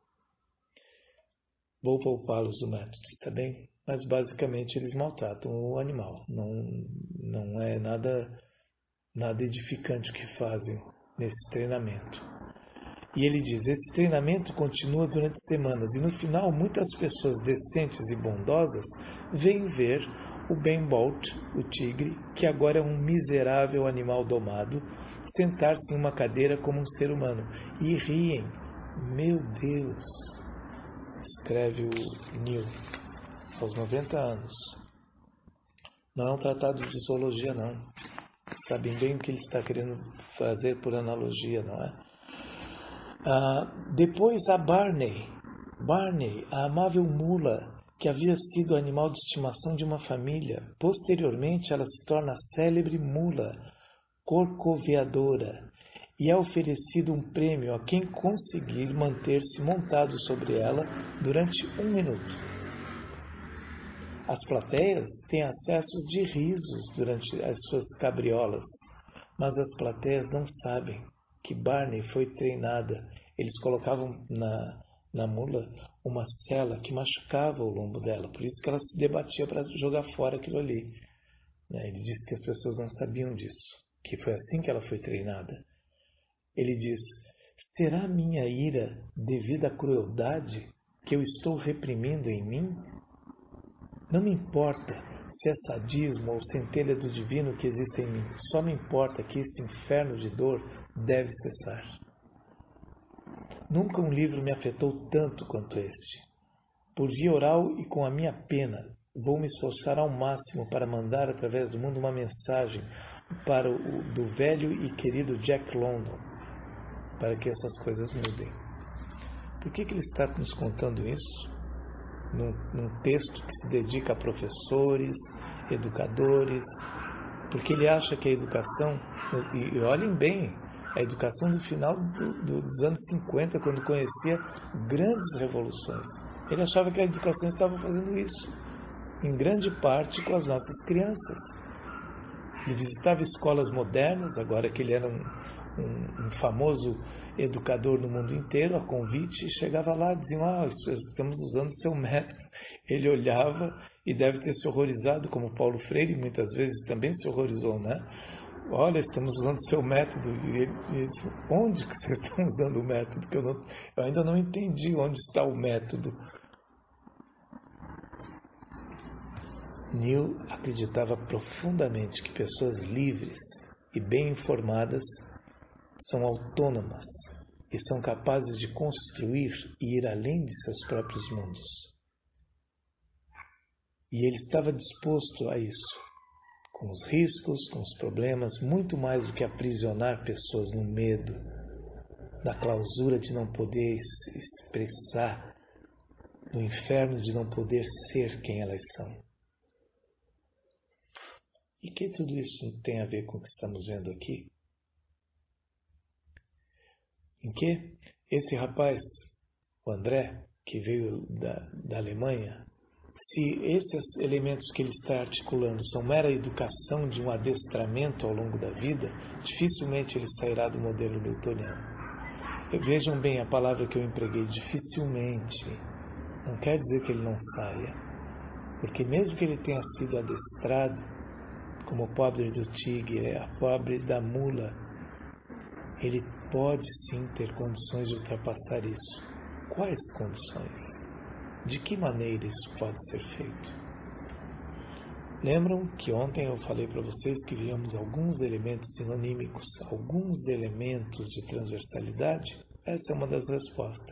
Vou poupá-los do método, está bem? Mas basicamente eles maltratam o animal. Não é nada edificante o que fazem nesse treinamento. E ele diz, esse treinamento continua durante semanas e no final muitas pessoas decentes e bondosas vêm ver o Ben Bolt, o tigre, que agora é um miserável animal domado, sentar-se em uma cadeira como um ser humano e riem. Meu Deus! Escreve o Neil, aos 90 anos. Não é um tratado de zoologia, não. Sabem bem o que ele está querendo fazer por analogia, não é? Depois a Barney, a amável mula, que havia sido animal de estimação de uma família. Posteriormente, ela se torna a célebre mula corcoveadora e é oferecido um prêmio a quem conseguir manter-se montado sobre ela durante 1 minuto. As plateias têm acessos de risos durante as suas cabriolas, mas as plateias não sabem que Barney foi treinada. Eles colocavam na mula uma sela que machucava o lombo dela, por isso que ela se debatia para jogar fora aquilo ali. Ele disse que as pessoas não sabiam disso, que foi assim que ela foi treinada. Ele diz, será minha ira devido à crueldade que eu estou reprimindo em mim? Não me importa se é sadismo ou centelha do divino que existe em mim, só me importa que esse inferno de dor deve cessar. Nunca um livro me afetou tanto quanto este. Por via oral e com a minha pena, vou me esforçar ao máximo para mandar através do mundo uma mensagem para do velho e querido Jack London, para que essas coisas mudem. Por que ele está nos contando isso? Num texto que se dedica a professores, educadores, porque ele acha que a educação, e olhem bem, a educação do final dos anos 50, quando conhecia grandes revoluções, ele achava que a educação estava fazendo isso, em grande parte com as nossas crianças. Ele visitava escolas modernas, agora que ele era um famoso educador no mundo inteiro, a convite, e chegava lá e diziam, estamos usando o seu método. Ele olhava e deve ter se horrorizado, como Paulo Freire muitas vezes também se horrorizou, né? Olha, estamos usando o seu método. E ele disse, onde que vocês estão usando o método? Que eu ainda não entendi onde está o método. Neil acreditava profundamente que pessoas livres e bem informadas são autônomas e são capazes de construir e ir além de seus próprios mundos. E ele estava disposto a isso, com os riscos, com os problemas, muito mais do que aprisionar pessoas no medo, na clausura de não poder se expressar, no inferno de não poder ser quem elas são. E que tudo isso tem a ver com o que estamos vendo aqui? Em que esse rapaz, o André, que veio da Alemanha, se esses elementos que ele está articulando são mera educação de um adestramento ao longo da vida, dificilmente ele sairá do modelo newtoniano. Vejam bem a palavra que eu empreguei, dificilmente. Não quer dizer que ele não saia, porque mesmo que ele tenha sido adestrado, como o pobre do tigre, a pobre da mula, ele pode sim ter condições de ultrapassar isso. Quais condições? De que maneira isso pode ser feito? Lembram que ontem eu falei para vocês que víamos alguns elementos sinonímicos, alguns elementos de transversalidade? Essa é uma das respostas.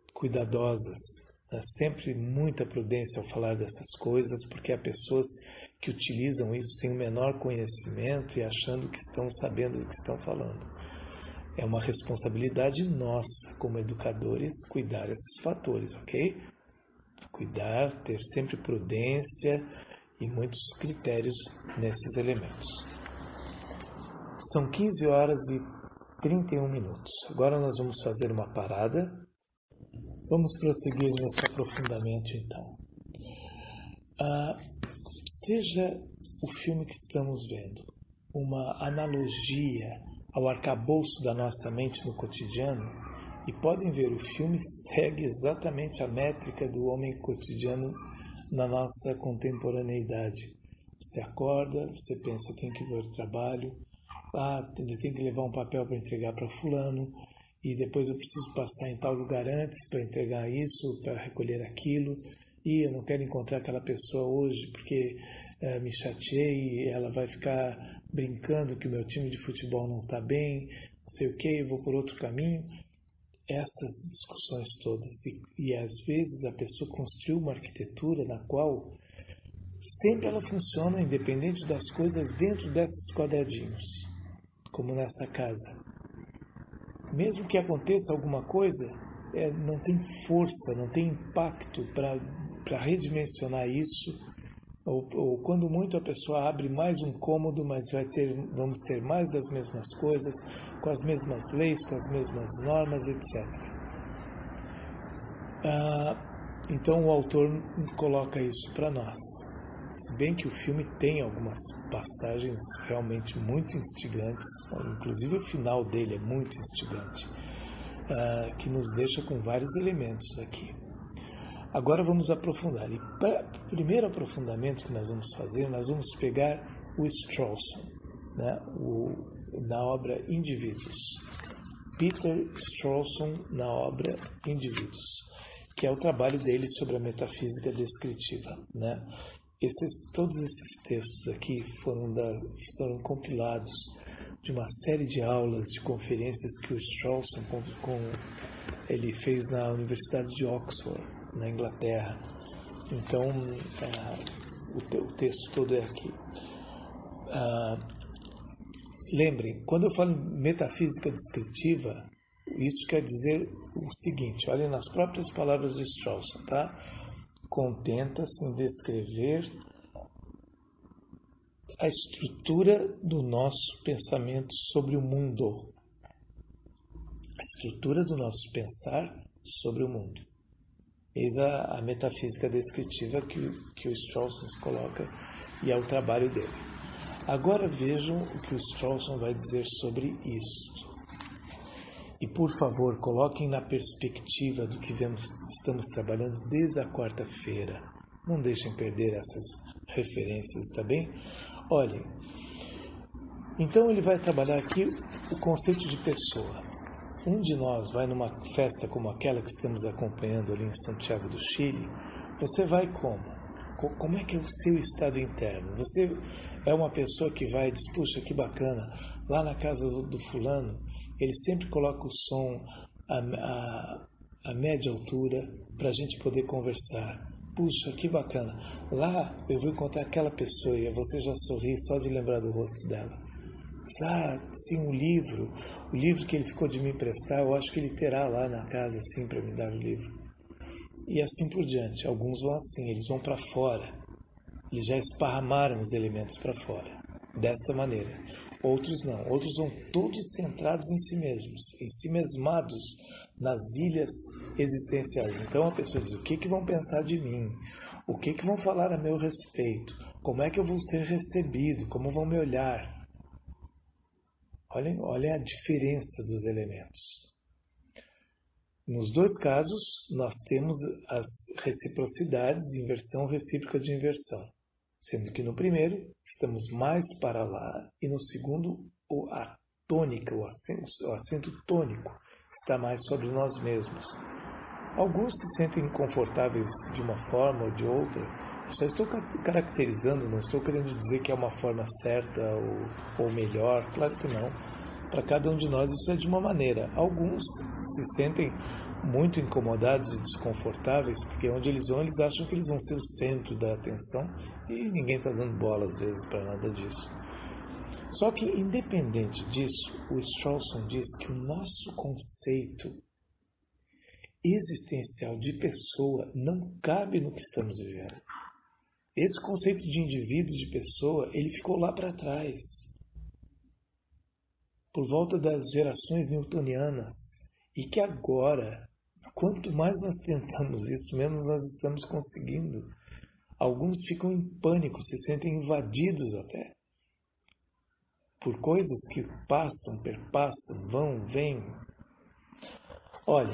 Cuidadosas, sempre muita prudência ao falar dessas coisas, porque há pessoas que utilizam isso sem o menor conhecimento e achando que estão sabendo do que estão falando. É uma responsabilidade nossa, como educadores, cuidar desses fatores, ok? Cuidar, ter sempre prudência e muitos critérios nesses elementos. São 15 horas e 31 minutos. Agora nós vamos fazer uma parada. Vamos prosseguir nesse aprofundamento, então. Seja o filme que estamos vendo uma analogia ao arcabouço da nossa mente no cotidiano, e podem ver, o filme segue exatamente a métrica do homem cotidiano na nossa contemporaneidade. Você acorda, você pensa, tem que ir para o trabalho, tem que levar um papel para entregar para fulano, e depois eu preciso passar em tal lugar antes para entregar isso, para recolher aquilo, e eu não quero encontrar aquela pessoa hoje porque me chateei, ela vai ficar brincando que o meu time de futebol não está bem, não sei o que, eu vou por outro caminho. Essas discussões todas. E às vezes a pessoa construiu uma arquitetura na qual sempre ela funciona independente das coisas dentro desses quadradinhos, como nessa casa. Mesmo que aconteça alguma coisa, não tem força, não tem impacto para redimensionar isso, ou quando muito a pessoa abre mais um cômodo, mas vamos ter mais das mesmas coisas, com as mesmas leis, com as mesmas normas, etc. Então o autor coloca isso para nós. Se bem que o filme tem algumas passagens realmente muito instigantes, inclusive o final dele é muito instigante, que nos deixa com vários elementos aqui. Agora vamos aprofundar. E para o primeiro aprofundamento que nós vamos fazer, nós vamos pegar o Strawson, né? Na obra Indivíduos. Peter Strawson na obra Indivíduos, que é o trabalho dele sobre a metafísica descritiva, né? Todos esses textos aqui foram compilados de uma série de aulas, de conferências que o Strawson ele fez na Universidade de Oxford, na Inglaterra. Então, o texto todo é aqui. Lembrem, quando eu falo metafísica descritiva, isso quer dizer o seguinte, olhem nas próprias palavras de Strawson, tá? Contenta-se em descrever a estrutura do nosso pensamento sobre o mundo. A estrutura do nosso pensar sobre o mundo. Eis a metafísica descritiva que o Strawson coloca, e é o trabalho dele. Agora vejam o que o Strawson vai dizer sobre isso. E, por favor, coloquem na perspectiva do que estamos trabalhando desde a quarta-feira. Não deixem perder essas referências, tá bem? Olhem, então ele vai trabalhar aqui o conceito de pessoa. Um de nós vai numa festa como aquela que estamos acompanhando ali em Santiago do Chile, você vai como? Como é que é o seu estado interno? Você é uma pessoa que vai e diz, puxa, que bacana, lá na casa do fulano, ele sempre coloca o som a média altura para a gente poder conversar. Puxa, que bacana. Lá eu vou encontrar aquela pessoa e você já sorri só de lembrar do rosto dela. Sim, o livro que ele ficou de me emprestar, eu acho que ele terá lá na casa, assim, para me dar o livro. E assim por diante. Alguns vão assim, eles vão para fora. Eles já esparramaram os elementos para fora. Desta maneira. Outros não. Outros vão todos centrados em si mesmos, em si mesmados nas ilhas existenciais. Então a pessoa diz, o que vão pensar de mim? O que vão falar a meu respeito? Como é que eu vou ser recebido? Como vão me olhar? Olhem a diferença dos elementos. Nos dois casos, nós temos as reciprocidades, inversão recíproca de inversão. Sendo que no primeiro, estamos mais para lá, e no segundo, a tônica, o acento tônico, está mais sobre nós mesmos. Alguns se sentem confortáveis de uma forma ou de outra. Eu só estou caracterizando, não estou querendo dizer que é uma forma certa ou melhor. Claro que não. Para cada um de nós isso é de uma maneira. Alguns se sentem muito incomodados e desconfortáveis, porque onde eles vão, eles acham que eles vão ser o centro da atenção e ninguém está dando bola às vezes para nada disso. Só que, independente disso, o Strawson diz que o nosso conceito existencial de pessoa não cabe no que estamos vivendo. Esse conceito de indivíduo, de pessoa, ele ficou lá para trás, por volta das gerações newtonianas, e que agora, quanto mais nós tentamos isso, menos nós estamos conseguindo. Alguns ficam em pânico, se sentem invadidos até, por coisas que passam, perpassam, vão, vêm. Olha,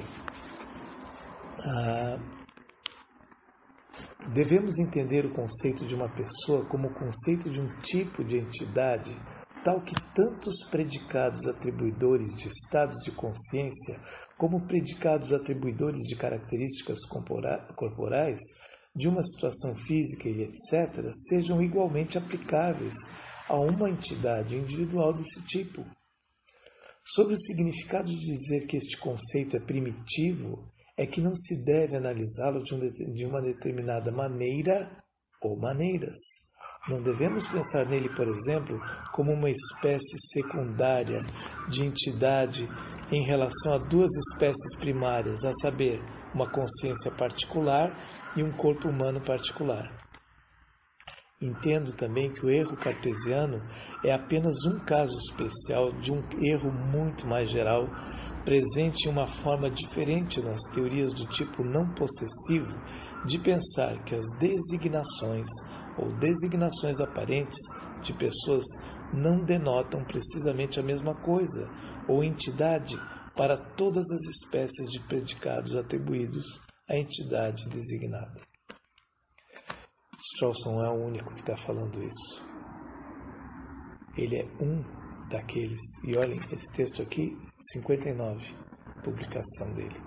devemos entender o conceito de uma pessoa como o conceito de um tipo de entidade, tal que tantos predicados atribuidores de estados de consciência, como predicados atribuidores de características corporais, de uma situação física e etc., sejam igualmente aplicáveis a uma entidade individual desse tipo. Sobre o significado de dizer que este conceito é primitivo, é que não se deve analisá-lo de uma determinada maneira ou maneiras. Não devemos pensar nele, por exemplo, como uma espécie secundária de entidade em relação a duas espécies primárias, a saber, uma consciência particular e um corpo humano particular. Entendo também que o erro cartesiano é apenas um caso especial de um erro muito mais geral, presente em uma forma diferente nas teorias do tipo não possessivo, de pensar que as designações ou designações aparentes de pessoas não denotam precisamente a mesma coisa ou entidade para todas as espécies de predicados atribuídos à entidade designada. Strawson não é o único que está falando isso. Ele é um daqueles. E olhem, esse texto aqui, 59, publicação dele.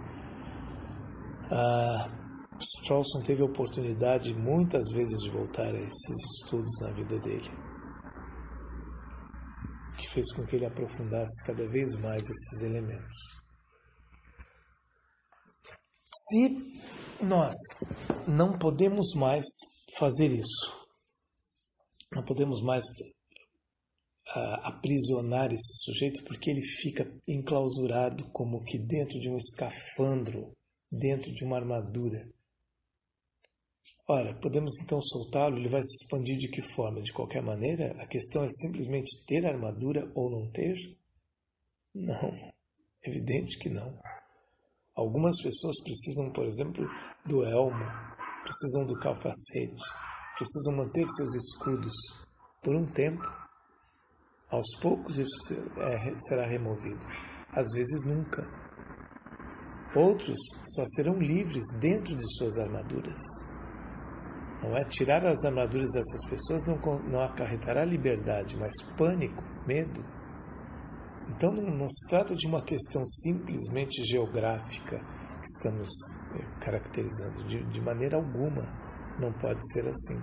Strawson teve a oportunidade muitas vezes de voltar a esses estudos na vida dele, que fez com que ele aprofundasse cada vez mais esses elementos. Se nós não podemos mais fazer isso, não podemos mais aprisionar esse sujeito, porque ele fica enclausurado como que dentro de um escafandro, dentro de uma armadura. Ora, podemos então soltá-lo, ele vai se expandir de que forma? De qualquer maneira? A questão é simplesmente ter armadura ou não ter? Não, evidente que não. Algumas pessoas precisam, por exemplo, do elmo, precisam do capacete, precisam manter seus escudos por um tempo. Aos poucos isso será removido, às vezes nunca. Outros só serão livres dentro de suas armaduras. Não é? Tirar as armaduras dessas pessoas não acarretará liberdade, mas pânico, medo. Então não se trata de uma questão simplesmente geográfica que estamos caracterizando. De maneira alguma não pode ser assim.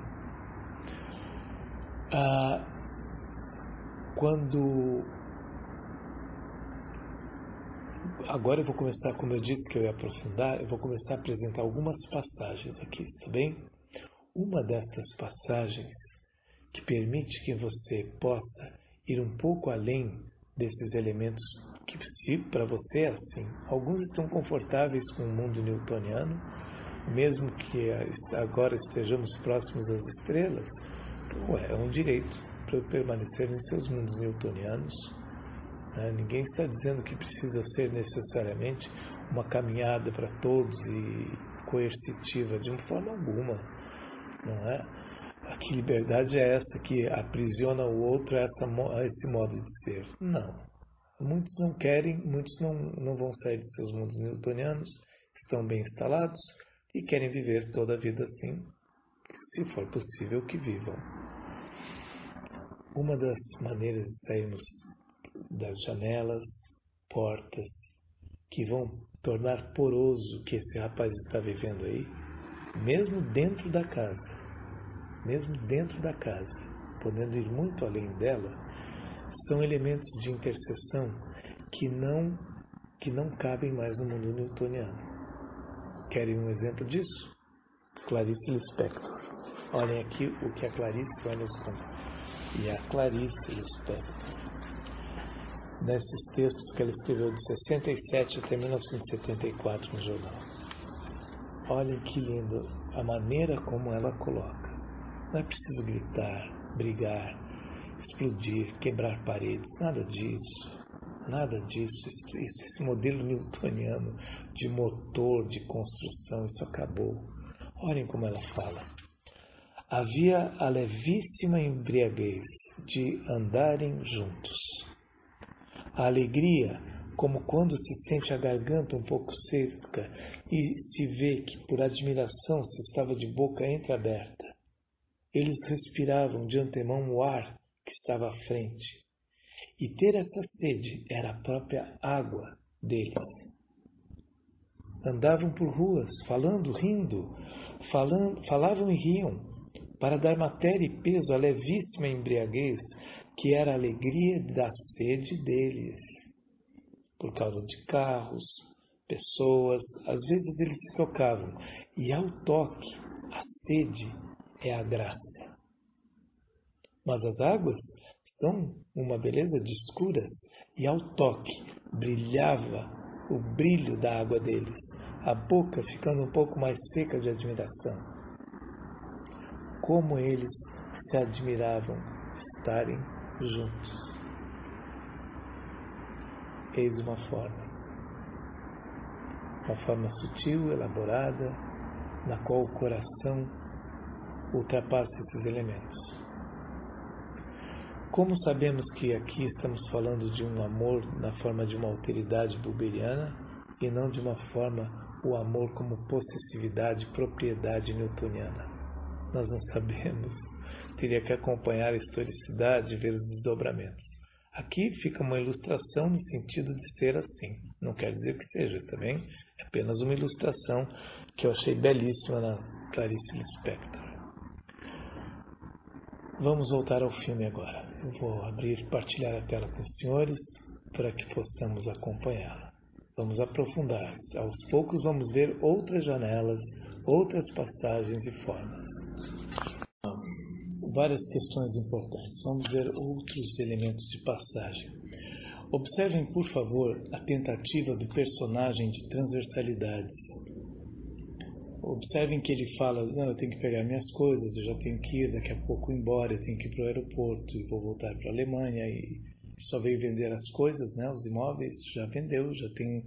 Agora eu vou começar, como eu disse que eu ia aprofundar, eu vou começar a apresentar algumas passagens aqui, está bem? Uma destas passagens que permite que você possa ir um pouco além desses elementos que, se para você é assim, alguns estão confortáveis com o mundo newtoniano, mesmo que agora estejamos próximos às estrelas, é um direito para permanecer em seus mundos newtonianos. Ninguém está dizendo que precisa ser necessariamente uma caminhada para todos e coercitiva, de uma forma alguma, não é? Que liberdade é essa que aprisiona o outro a esse modo de ser? Não. Muitos não querem, muitos não vão sair de seus mundos newtonianos, estão bem instalados e querem viver toda a vida assim, se for possível que vivam. Uma das maneiras de sairmos das janelas, portas, que vão tornar poroso o que esse rapaz está vivendo aí, mesmo dentro da casa, podendo ir muito além dela, são elementos de interseção que não que não cabem mais no mundo newtoniano. Querem um exemplo disso? Clarice Lispector. Olhem aqui o que a Clarice vai nos contar. E a Clarice Lispector, nesses textos que ela escreveu de 67 até 1974 no jornal. Olhem que lindo a maneira como ela coloca. Não é preciso gritar, brigar, explodir, quebrar paredes, nada disso. Nada disso. Esse modelo newtoniano de motor, de construção, isso acabou. Olhem como ela fala. Havia a levíssima embriaguez de andarem juntos. A alegria, como quando se sente a garganta um pouco seca e se vê que por admiração se estava de boca entreaberta. Eles respiravam de antemão o ar que estava à frente. E ter essa sede era a própria água deles. Andavam por ruas, falando, rindo, falavam e riam, para dar matéria e peso à levíssima embriaguez, que era a alegria da sede deles. Por causa de carros, pessoas, às vezes eles se tocavam, e ao toque, a sede é a graça. Mas as águas são uma beleza de escuras, e ao toque brilhava o brilho da água deles, a boca ficando um pouco mais seca de admiração. Como eles se admiravam estarem juntos. Eis uma forma sutil, elaborada, na qual o coração ultrapassa esses elementos. Como sabemos que aqui estamos falando de um amor na forma de uma alteridade buberiana e não de uma forma, o amor como possessividade, propriedade newtoniana? Nós não sabemos. Teria que acompanhar a historicidade e ver os desdobramentos. Aqui fica uma ilustração no sentido de ser assim. Não quer dizer que seja, também é apenas uma ilustração que eu achei belíssima na Clarice Lispector. Vamos voltar ao filme agora. Eu vou partilhar a tela com os senhores para que possamos acompanhá-la. Vamos aprofundar. Aos poucos vamos ver outras janelas, outras passagens e formas. Várias questões importantes. Vamos ver outros elementos de passagem. Observem, por favor, a tentativa do personagem de transversalidades. Observem que ele fala, não, eu tenho que pegar minhas coisas, eu já tenho que ir, daqui a pouco embora, eu tenho que ir para o aeroporto e vou voltar para a Alemanha e só veio vender as coisas, né, os imóveis, já vendeu, já tem,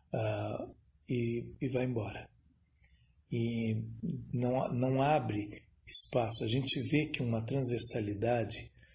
e vai embora. E não abre espaço. A gente vê que uma transversalidade,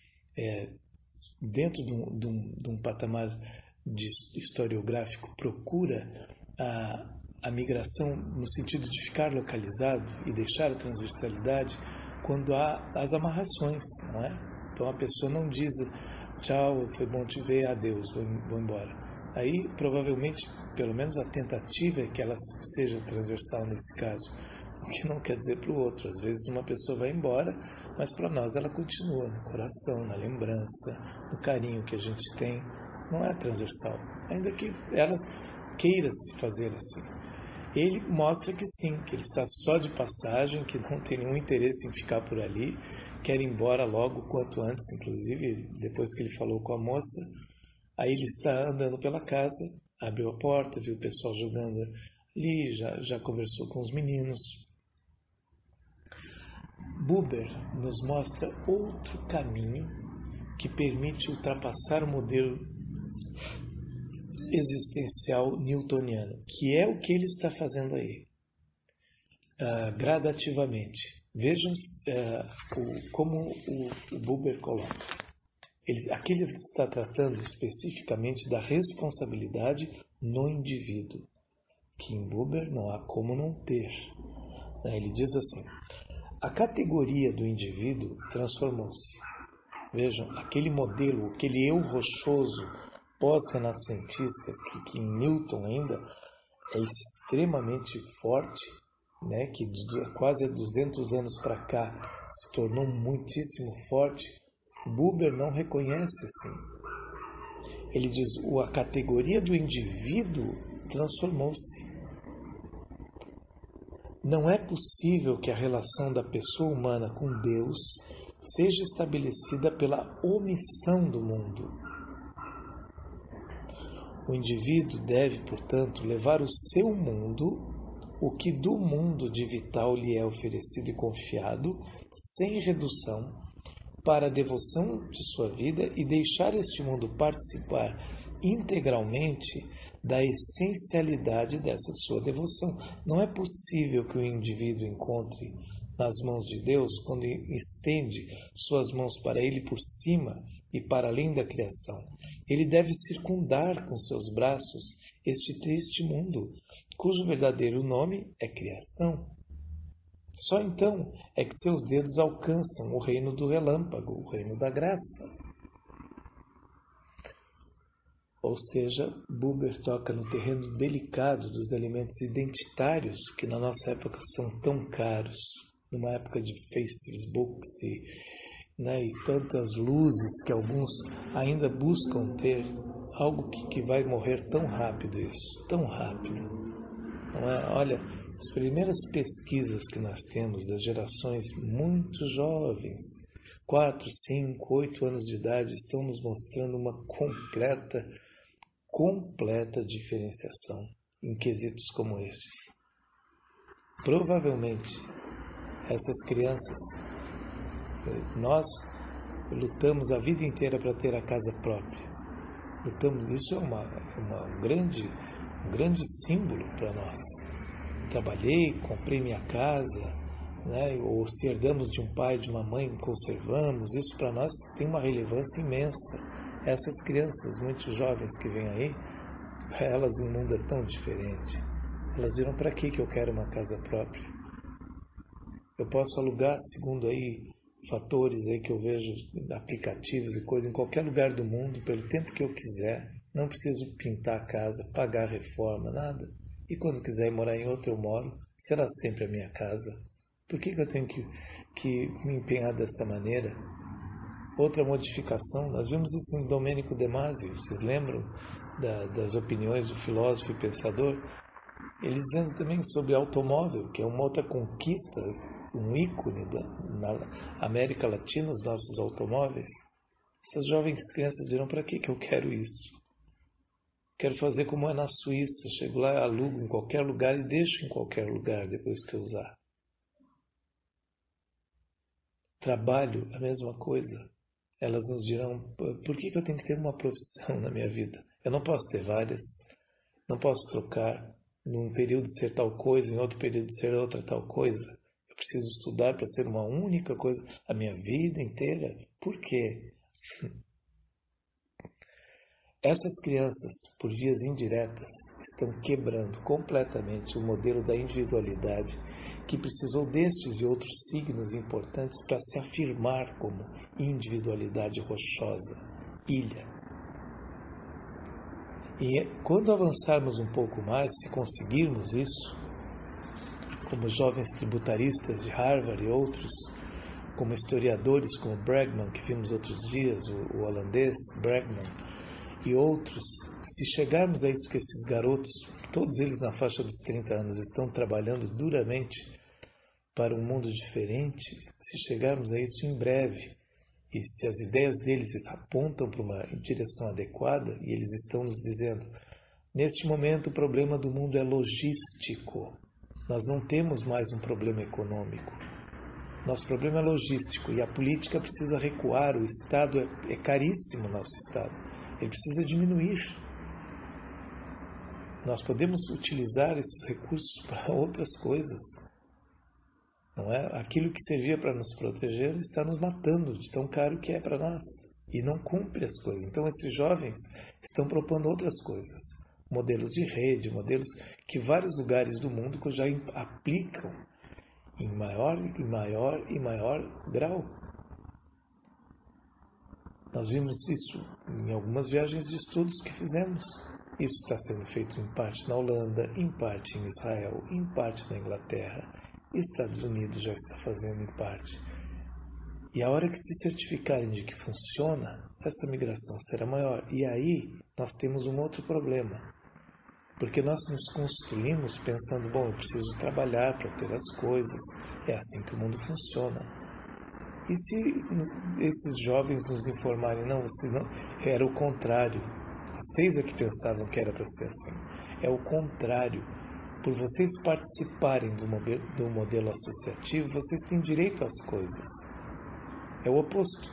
dentro de um patamar historiográfico, procura a migração no sentido de ficar localizado e deixar a transversalidade quando há as amarrações, não é? Então a pessoa não diz tchau, foi bom te ver, adeus, vou embora. Aí provavelmente, pelo menos a tentativa é que ela seja transversal nesse caso, o que não quer dizer para o outro. Às vezes uma pessoa vai embora, mas para nós ela continua no coração, na lembrança, no carinho que a gente tem, não é transversal, ainda que ela queira se fazer assim. Ele mostra que sim, que ele está só de passagem, que não tem nenhum interesse em ficar por ali, quer ir embora logo, quanto antes, inclusive, depois que ele falou com a moça. Aí ele está andando pela casa, abriu a porta, viu o pessoal jogando ali, já conversou com os meninos. Buber nos mostra outro caminho que permite ultrapassar o modelo existencial newtoniano, que é o que ele está fazendo aí, gradativamente. Vejam como o Buber coloca. Aqui ele está tratando especificamente da responsabilidade no indivíduo, que em Buber não há como não ter. Ele diz assim, a categoria do indivíduo transformou-se. Vejam, aquele modelo, aquele eu rochoso, pós-renascentista, que em Newton ainda é extremamente forte, né, que quase há 200 anos para cá se tornou muitíssimo forte, Buber não reconhece assim. Ele diz, a categoria do indivíduo transformou-se. Não é possível que a relação da pessoa humana com Deus seja estabelecida pela omissão do mundo. O indivíduo deve, portanto, levar o seu mundo, o que do mundo de vital lhe é oferecido e confiado, sem redução, para a devoção de sua vida e deixar este mundo participar integralmente da essencialidade dessa sua devoção. Não é possível que o indivíduo encontre nas mãos de Deus, quando estende suas mãos para Ele por cima e para além da criação. Ele deve circundar com seus braços este triste mundo, cujo verdadeiro nome é criação. Só então é que seus dedos alcançam o reino do relâmpago, o reino da graça. Ou seja, Buber toca no terreno delicado dos elementos identitários que na nossa época são tão caros, numa época de Facebook e tantas luzes que alguns ainda buscam ter, algo que vai morrer tão rápido isso, tão rápido. Não é? Olha, as primeiras pesquisas que nós temos das gerações muito jovens, 4, 5, 8 anos de idade, estão nos mostrando uma completa diferenciação em quesitos como estes. Provavelmente, essas crianças, nós lutamos a vida inteira para ter a casa própria. Isso é um grande símbolo para nós. Trabalhei, comprei minha casa, ou se herdamos de um pai, de uma mãe, conservamos. Isso para nós tem uma relevância imensa. Essas crianças muito jovens que vêm aí, para elas o mundo é tão diferente. Elas viram, para que eu quero uma casa própria? Eu posso alugar, segundo aí fatores aí que eu vejo, aplicativos e coisas, em qualquer lugar do mundo, pelo tempo que eu quiser. Não preciso pintar a casa, pagar reforma, nada. E quando quiser morar em outro, eu moro. Será sempre a minha casa. Por que eu tenho que me empenhar dessa maneira? Outra modificação, nós vimos isso em Domenico De Masi, vocês lembram das opiniões do filósofo e pensador? Ele dizendo também sobre automóvel, que é uma outra conquista, um ícone na América Latina, os nossos automóveis. Essas jovens crianças dirão, para que eu quero isso? Quero fazer como é na Suíça, chego lá, alugo em qualquer lugar e deixo em qualquer lugar depois que eu usar. Trabalho, a mesma coisa. Elas nos dirão, por que eu tenho que ter uma profissão na minha vida? Eu não posso ter várias, não posso trocar, num período ser tal coisa, em outro período ser outra tal coisa. Eu preciso estudar para ser uma única coisa a minha vida inteira. Por quê? Essas crianças, por vias indiretas, estão quebrando completamente o modelo da individualidade que precisou destes e outros signos importantes para se afirmar como individualidade rochosa, ilha. E quando avançarmos um pouco mais, se conseguirmos isso, como jovens tributaristas de Harvard e outros, como historiadores como Bregman, que vimos outros dias, o holandês Bregman, e outros, se chegarmos a isso que esses garotos, todos eles na faixa dos 30 anos, estão trabalhando duramente para um mundo diferente, se chegarmos a isso em breve, e se as ideias deles apontam para uma direção adequada, e eles estão nos dizendo, neste momento o problema do mundo é logístico, nós não temos mais um problema econômico, nosso problema é logístico, e a política precisa recuar, o Estado é caríssimo, o nosso Estado. Ele precisa diminuir. Nós podemos utilizar esses recursos para outras coisas. Não é? Aquilo que servia para nos proteger está nos matando de tão caro que é para nós. E não cumpre as coisas. Então esses jovens estão propondo outras coisas. Modelos de rede, modelos que vários lugares do mundo já aplicam em maior grau. Nós vimos isso em algumas viagens de estudos que fizemos. Isso está sendo feito em parte na Holanda, em parte em Israel, em parte na Inglaterra. Estados Unidos já está fazendo em parte. E a hora que se certificarem de que funciona, essa migração será maior. E aí nós temos um outro problema. Porque nós nos construímos pensando, bom, eu preciso trabalhar para ter as coisas. É assim que o mundo funciona. E se esses jovens nos informarem, não, era o contrário. Vocês é que pensavam que era para ser assim. É o contrário. Por vocês participarem do modelo associativo, vocês têm direito às coisas. É o oposto.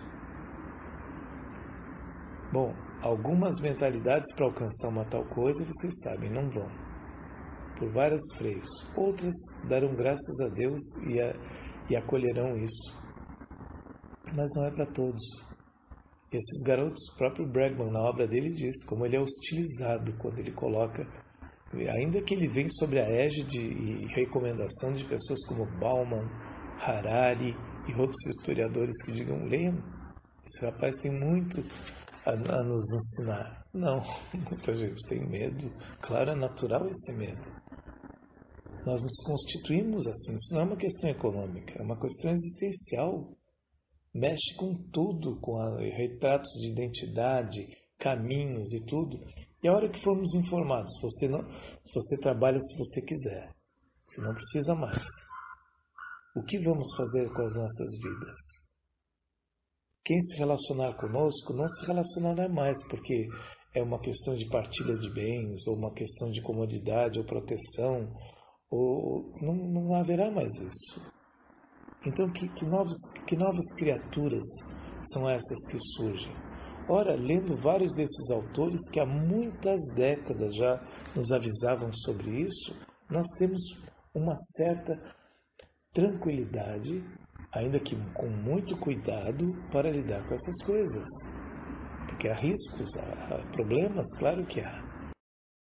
Bom, algumas mentalidades para alcançar uma tal coisa, vocês sabem, não vão. Por vários freios. Outras darão graças a Deus e acolherão isso. Mas não é para todos. Esses garotos, o próprio Bregman, na obra dele, diz como ele é hostilizado quando ele coloca, ainda que ele vem sobre a égide e recomendação de pessoas como Bauman, Harari e outros historiadores que digam, leiam, esse rapaz tem muito a nos ensinar. Não, muita gente tem medo. Claro, é natural esse medo. Nós nos constituímos assim. Isso não é uma questão econômica, é uma questão existencial. Mexe com tudo, com retratos de identidade, caminhos e tudo. E a hora que formos informados, se você trabalha se você quiser, você não precisa mais. O que vamos fazer com as nossas vidas? Quem se relacionar conosco não se relacionará mais, porque é uma questão de partilha de bens, ou uma questão de comodidade ou proteção, ou não haverá mais isso. Então, que novas criaturas são essas que surgem? Ora, lendo vários desses autores que há muitas décadas já nos avisavam sobre isso, nós temos uma certa tranquilidade, ainda que com muito cuidado, para lidar com essas coisas. Porque há riscos, há problemas, claro que há.